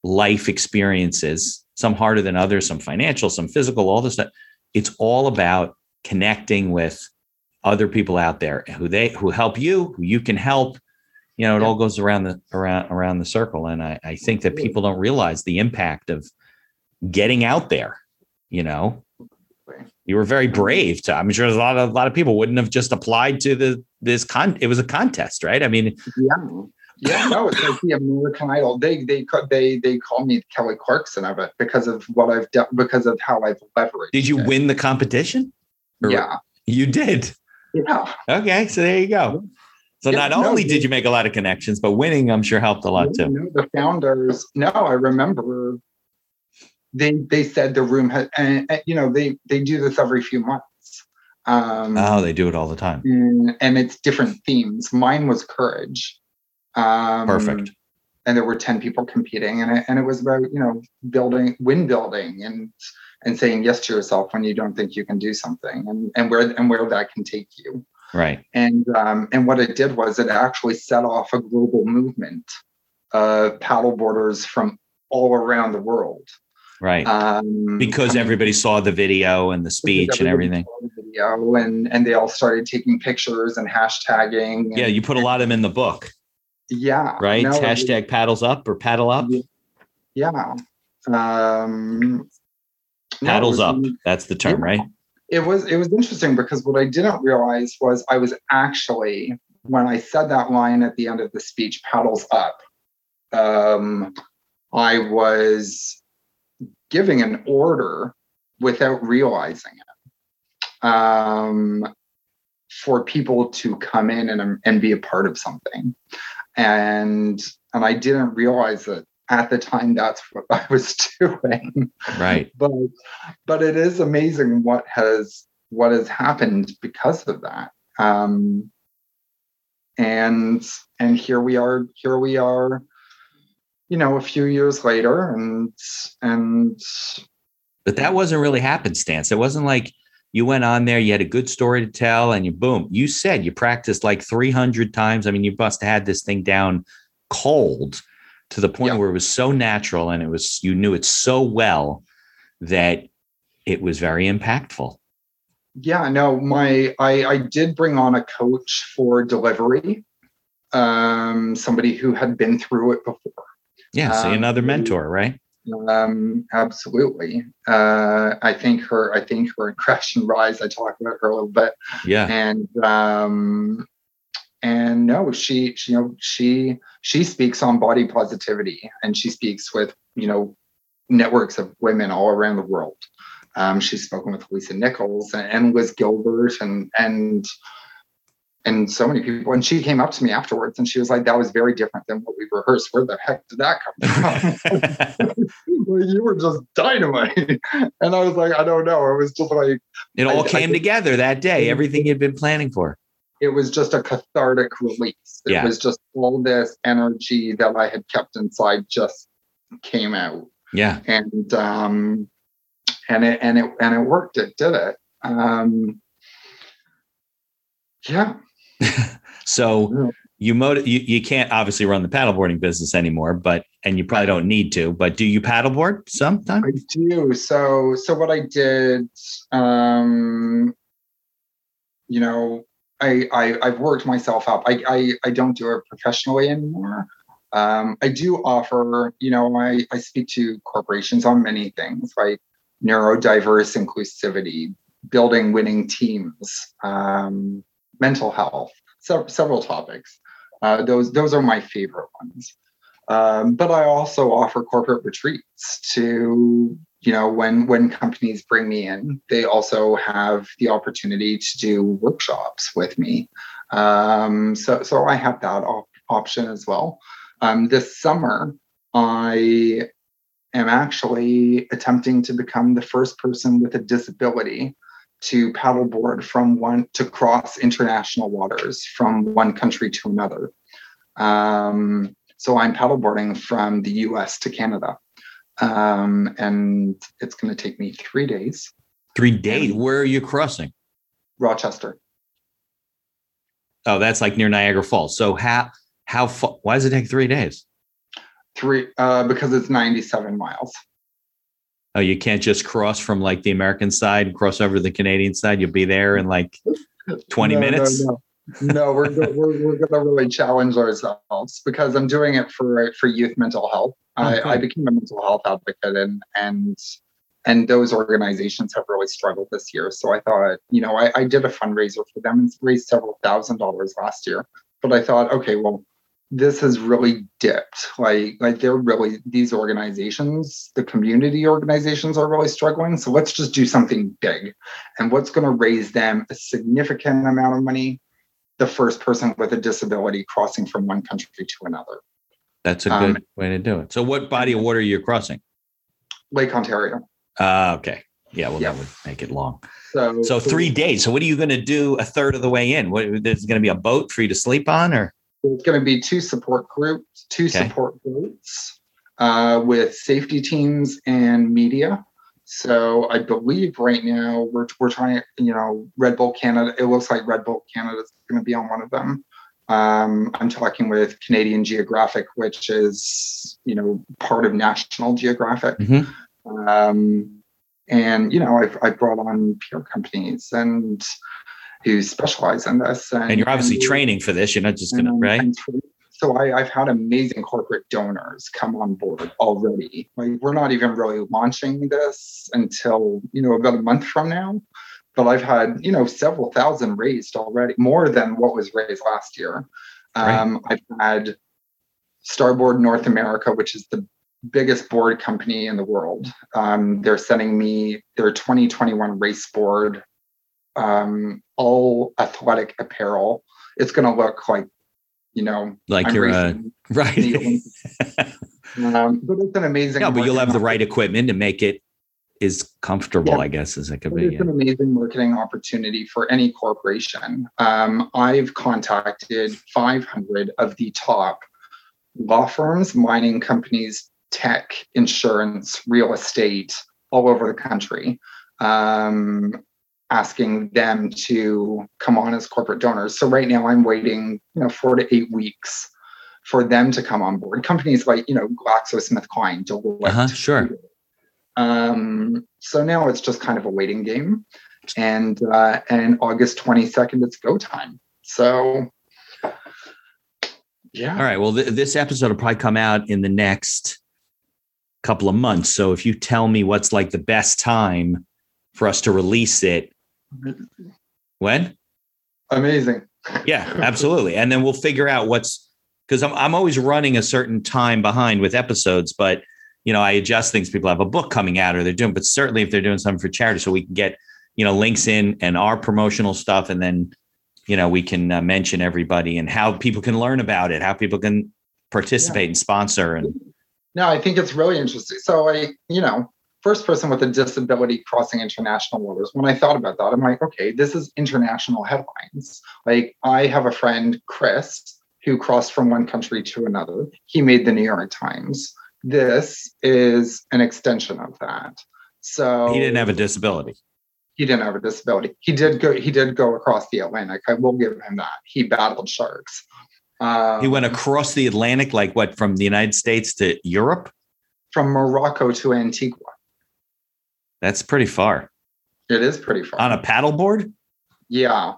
life experiences, some harder than others, some financial, some physical, all this stuff. It's all about connecting with other people out there who they who help you, who you can help. You know, it yeah. all goes around the around around the circle. And I, I think that people don't realize the impact of getting out there. You know, you were very brave. To, I'm sure a lot of a lot of people wouldn't have just applied to the this con. It was a contest, right? I mean, yeah, yeah. No, it's like the American Idol. They they they they call me Kelly Clarkson of it because of what I've done, because of how I've leveraged. Did you it. win the competition? Or yeah, you did. Yeah. Okay, so there you go. So yeah, not only no, did you make a lot of connections, but winning, I'm sure, helped a lot too. No, the founders. No, I remember. They they said the room had, and, and you know, they they do this every few months. Um, oh, they do it all the time. And, and it's different themes. Mine was courage. Um, Perfect. And there were ten people competing, and it, and it was about, you know, building, win building, and and saying yes to yourself when you don't think you can do something, and and where and where that can take you. Right. And um, and what it did was it actually set off a global movement of paddleboarders from all around the world. Right. Um, because everybody saw the video and the speech and everything. Saw the video and, and they all started taking pictures and hashtagging. And, yeah, you put a lot of them in the book. Yeah. Right? No, Hashtag paddles up or paddle up. Yeah. Um, paddles no, up. Was, That's the term, yeah. right? It was it was interesting because what I didn't realize was I was actually, when I said that line at the end of the speech, paddles up, um, I was giving an order without realizing it, um, for people to come in and, and be a part of something. And, and I didn't realize that at the time that's what I was doing. Right. But, but it is amazing what has, what has happened because of that. Um, and, and here we are, here we are, you know, a few years later, and and but that wasn't really happenstance. It wasn't like you went on there, you had a good story to tell, and you boom. You said you practiced like three hundred times. I mean, you must have had this thing down cold to the point yeah. where it was so natural, and it was you knew it so well that it was very impactful. Yeah, no, my I I did bring on a coach for delivery, um, somebody who had been through it before. Yeah, so another um, mentor, right? Um, absolutely. Uh, I think her. I think her in Crash and Rise. I talked about her a little bit. Yeah. And um, and no, she, she, you know, she she speaks on body positivity, and she speaks with, you know, networks of women all around the world. Um, she's spoken with Lisa Nichols and, and Liz Gilbert and and. And so many people, and she came up to me afterwards and she was like, that was very different than what we rehearsed. Where the heck did that come from? Well, you were just dynamite. And I was like, I don't know. It was just like. It all I, came I, together that day, everything you'd been planning for. It was just a cathartic release. It yeah. was just all this energy that I had kept inside just came out. Yeah. And, um, and it, and it, and it worked. It did it. Um, yeah. So you, motiv- you you can't obviously run the paddleboarding business anymore, but and you probably don't need to. But do you paddleboard sometime? I do. So so what I did, um, you know, I, I I've worked myself up. I I, I don't do it professionally anymore. Um, I do offer. You know, I I speak to corporations on many things like neurodiverse inclusivity, building winning teams. Um, mental health, se- several topics. Uh, those those are my favorite ones. Um, but I also offer corporate retreats to, you know, when when companies bring me in, they also have the opportunity to do workshops with me. Um, so so I have that op- option as well. Um, this summer, I am actually attempting to become the first person with a disability to paddleboard from one to cross international waters from one country to another. Um, so I'm paddleboarding from the U S to Canada. Um, and it's going to take me three days. Three days? Where are you crossing? Rochester. Oh, that's like near Niagara Falls. So how, how, why does it take three days? Three, uh, because it's ninety-seven miles. Oh, you can't just cross from like the American side and cross over to the Canadian side. You'll be there in like twenty no, minutes. No, no, no we're go- we're we're going to really challenge ourselves because I'm doing it for for youth mental health. Oh, I, I became a mental health advocate, and and and those organizations have really struggled this year. So I thought, you know, I, I did a fundraiser for them and raised several thousand dollars last year. But I thought, okay, well, this has really dipped. Like, like they're really, these organizations, the community organizations are really struggling. So let's just do something big. And what's going to raise them a significant amount of money? The first person with a disability crossing from one country to another. That's a good um, way to do it. So what body of water are you crossing? Lake Ontario. Uh, okay. Yeah, well, yeah. That would make it long. So, so three so, days. So what are you going to do a third of the way in? What, there's going to be a boat for you to sleep on, or? It's going to be two support groups, two okay. support groups uh, with safety teams and media. So I believe right now we're we're trying, you know, Red Bull Canada. It looks like Red Bull Canada is going to be on one of them. Um, I'm talking with Canadian Geographic, which is, you know, part of National Geographic. Mm-hmm. Um, and, you know, I've, I've brought on P R companies and who specialize in this. And, and you're obviously and training for this. You're not just going to, right? And so I, I've had amazing corporate donors come on board already. Like, we're not even really launching this until, you know, about a month from now. But I've had, you know, several thousand raised already, more than what was raised last year. Um, right. I've had Starboard North America, which is the biggest board company in the world. Um, they're sending me their twenty twenty-one race board, um, all athletic apparel. It's going to look like, you know, like I'm you're uh, right. um, but it's an amazing. Yeah, but you'll have the right equipment to make it is comfortable, yeah. I guess, as it could be. It's yeah. an amazing marketing opportunity for any corporation. Um, I've contacted five hundred of the top law firms, mining companies, tech, insurance, real estate, all over the country, um, asking them to come on as corporate donors. So right now I'm waiting, you know, four to eight weeks for them to come on board. Companies like, you know, GlaxoSmithKline, Deloitte. Uh-huh, sure. Um, so now it's just kind of a waiting game. And uh, and August twenty-second, it's go time. So, yeah. All right. Well, th- this episode will probably come out in the next couple of months. So if you tell me what's like the best time for us to release it, when? Amazing. Yeah, absolutely. And then we'll figure out what's, because I'm I'm always running a certain time behind with episodes, but you know, I adjust things. People have a book coming out or they're doing, but certainly if they're doing something for charity, so we can get, you know, links in and our promotional stuff. And then, you know, we can uh, mention everybody and how people can learn about it, how people can participate yeah. and sponsor. And no, I think it's really interesting. So I, you know, first person with a disability crossing international waters. When I thought about that, I'm like, okay, this is international headlines. Like, I have a friend, Chris, who crossed from one country to another. He made the New York Times. This is an extension of that. So he didn't have a disability. He didn't have a disability. He did go. He did go across the Atlantic. I will give him that. He battled sharks. Um, he went across the Atlantic, like what, from the United States to Europe? From Morocco to Antigua. That's pretty far. It is pretty far. On a paddleboard? Yeah.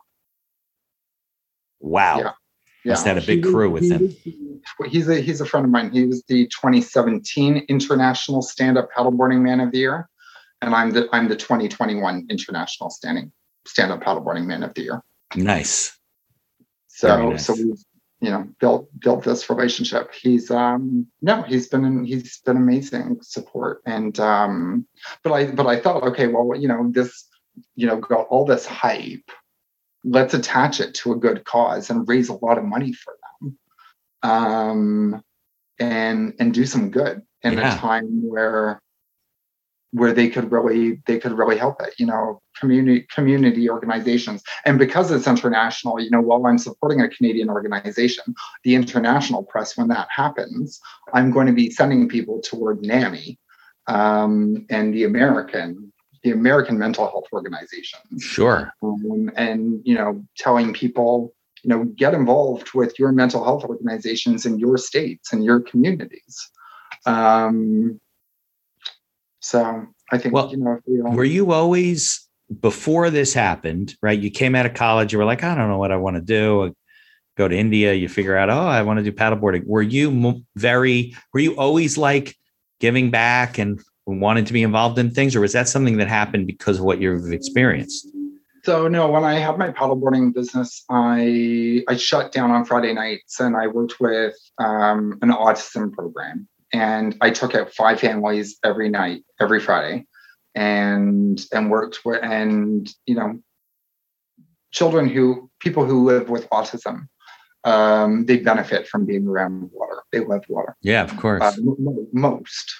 Wow. Yeah. Yeah. Must have had a big he, crew with he, him. He's a he's a friend of mine. He was the twenty seventeen International Stand-Up Paddleboarding Man of the Year, and I'm the I'm the twenty twenty-one International Standing Stand-Up Paddleboarding Man of the Year. Nice. So nice. so we've you know built built this relationship. He's um no he's been he's been amazing support, and um but I but I thought, okay, well, you know this you know got all this hype. Let's attach it to a good cause and raise a lot of money for them, um, and and do some good in yeah. a time where where they could really they could really help it. You know, community community organizations, and because it's international, you know, while I'm supporting a Canadian organization, the international press, when that happens, I'm going to be sending people toward NAMI um, and the American. the American mental health organizations. Sure. Um, and, you know, telling people, you know, get involved with your mental health organizations in your states and your communities. Um, so I think, well, you know, if we all, were you always, before this happened, right? You came out of college, you were like, I don't know what I want to do. Go to India, you figure out, oh, I want to do paddleboarding. Were you very, were you always like giving back and wanted to be involved in things, or was that something that happened because of what you've experienced? So no, when I had my paddleboarding business, I I shut down on Friday nights and I worked with um, an autism program, and I took out five families every night, every Friday, and and worked with, and you know, children who people who live with autism, um, they benefit from being around water. They love water. Yeah, of course. Uh, most.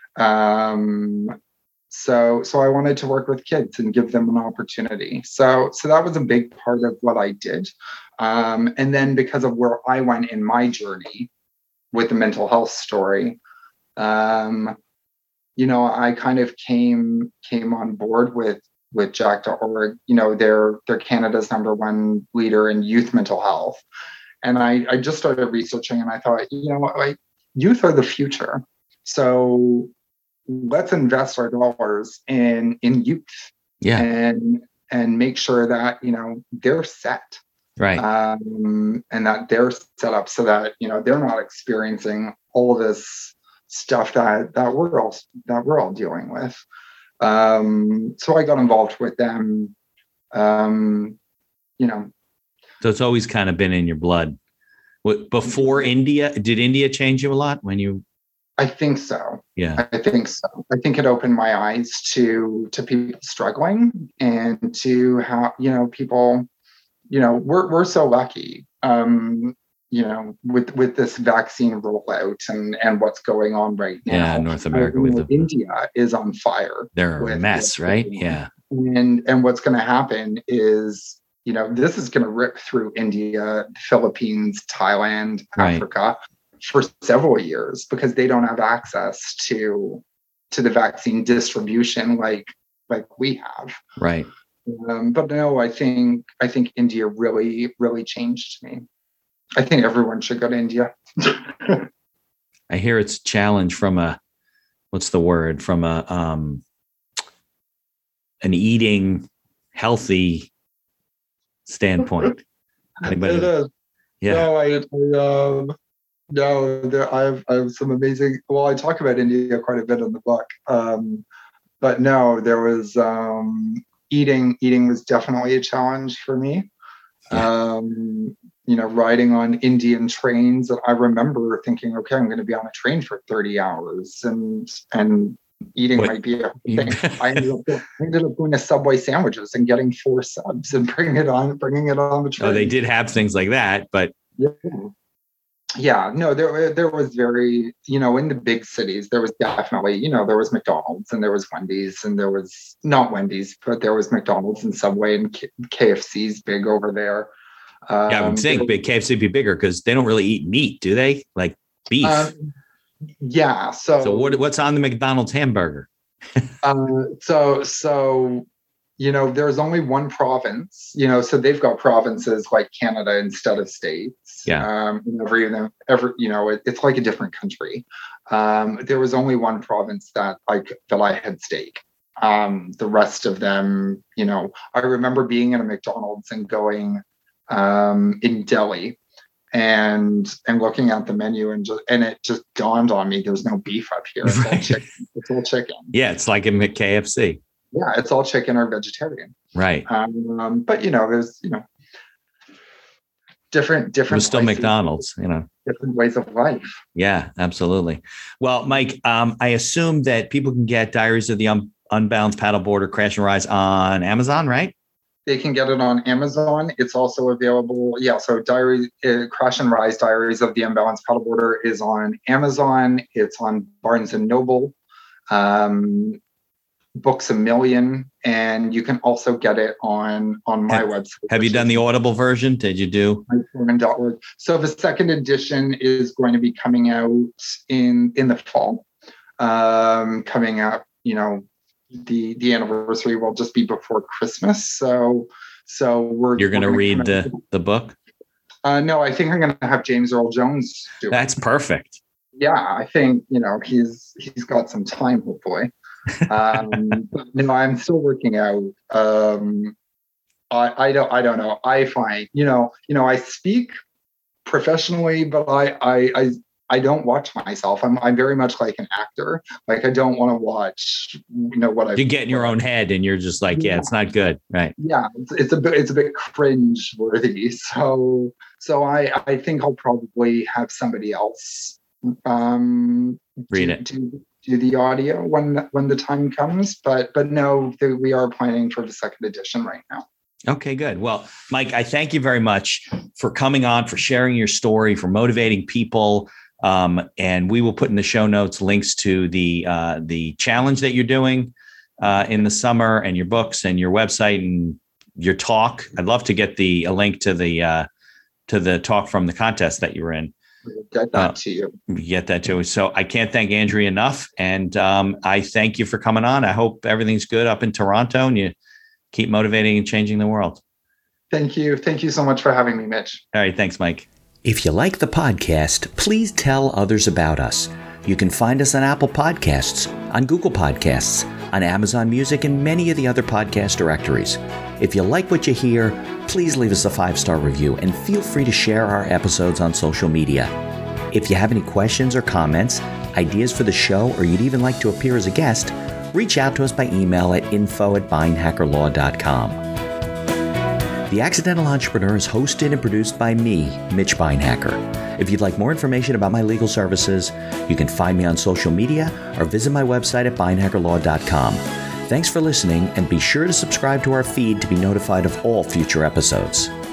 Um, So, so I wanted to work with kids and give them an opportunity. So, so that was a big part of what I did. Um, and then because of where I went in my journey with the mental health story, um, you know, I kind of came came on board with with Jack dot org. You know, they're they're Canada's number one leader in youth mental health. And I, I just started researching, and I thought, you know, like youth are the future. So let's invest our dollars in in youth, yeah, and and make sure that you know they're set, right, um, and that they're set up so that you know they're not experiencing all this stuff that that we're all that we're all dealing with. Um, so I got involved with them. Um, you know, so it's always kind of been in your blood. Before India, did India change you a lot when you? I think so. Yeah, I think so. I think it opened my eyes to to people struggling, and to how you know people, you know, we're we're so lucky, um, you know, with with this vaccine rollout and and what's going on right now. Yeah, North America, uh, with know, the, India is on fire. They're a mess, right? Yeah, and and what's going to happen is, you know, this is going to rip through India, Philippines, Thailand, right. Africa for several years, because they don't have access to to the vaccine distribution like like we have. Right. Um, but no, I think I think India really really changed me. I think everyone should go to India. I hear it's a challenge from a, what's the word, from a um an eating healthy standpoint. Anybody? It is. Yeah. No, I, I um No, there, I have I have some amazing. Well, I talk about India quite a bit in the book, um, but no, there was um, eating. Eating was definitely a challenge for me. Yeah. Um, you know, riding on Indian trains. I remember thinking, okay, I'm going to be on a train for thirty hours, and and eating What? might be a thing. I ended up I ended up doing a Subway sandwiches and getting four subs and bringing it on, bringing it on the train. Oh, they did have things like that, but yeah. Yeah, no, there there was very, you know, in the big cities, there was definitely, you know, there was McDonald's and there was Wendy's and there was not Wendy's, but there was McDonald's and Subway and K F C's big over there. Um, yeah, I would think big K F C be bigger because they don't really eat meat, do they? Like beef. Uh, yeah. So, so what what's on the McDonald's hamburger? uh, so so. You know, there's only one province, you know, so they've got provinces like Canada instead of states. Yeah. Um, every, every, you know, it, it's like a different country. Um, there was only one province that I, that I had steak. Um, the rest of them, you know, I remember being in a McDonald's and going um, in Delhi and and looking at the menu and just, and it just dawned on me, there's no beef up here. It's all chicken. It's all chicken. Yeah, it's like in K F C. Yeah, it's all chicken or vegetarian. Right. Um, but you know, there's you know different different. It was still places, McDonald's, you know. Different ways of life. Yeah, absolutely. Well, Mike, um, I assume that people can get Diaries of the Un- Unbalanced Paddleboarder Crash and Rise on Amazon, right? They can get it on Amazon. It's also available. Yeah, so Diary uh, Crash and Rise Diaries of the Unbalanced Paddleboarder is on Amazon. It's on Barnes and Noble. Um, Books a Million, and you can also get it on on my have, website. Have you done the Audible version? Did you do? So the second edition is going to be coming out in in the fall. Um, coming up, you know, the the anniversary will just be before Christmas. So so we're you're going to read the out. the book. Uh, no, I think I'm going to have James Earl Jones do That's it. perfect. Yeah, I think, you know, he's he's got some time, hopefully. Um, but no, I'm still working out. Um, I, I don't I don't know. I find, you know, you know, I speak professionally, but I I I, I don't watch myself. I'm I'm very much like an actor. Like I don't want to watch, you know, what I You get in your own head and you're just like, yeah, yeah it's not good. Right. Yeah, it's, it's a bit it's a bit cringe worthy. So so I I think I'll probably have somebody else um read do, it. Do, do the audio when when the time comes. But but no, we are planning for the second edition right now. Okay, good. Well, Mike, I thank you very much for coming on, for sharing your story, for motivating people. Um, and we will put in the show notes links to the uh, the challenge that you're doing uh, in the summer, and your books and your website and your talk. I'd love to get the a link to the uh, to the talk from the contest that you were in. Get that uh, to you. Get that to us. So I can't thank Andrea enough, and um, I thank you for coming on. I hope everything's good up in Toronto, and you keep motivating and changing the world. Thank you. Thank you so much for having me, Mitch. All right. Thanks, Mike. If you like the podcast, please tell others about us. You can find us on Apple Podcasts, on Google Podcasts, on Amazon Music, and many of the other podcast directories. If you like what you hear, please leave us a five-star review and feel free to share our episodes on social media. If you have any questions or comments, ideas for the show, or you'd even like to appear as a guest, reach out to us by email at info at binehacker law dot com. The Accidental Entrepreneur is hosted and produced by me, Mitch Binehacker. If you'd like more information about my legal services, you can find me on social media or visit my website at binehacker law dot com. Thanks for listening, and be sure to subscribe to our feed to be notified of all future episodes.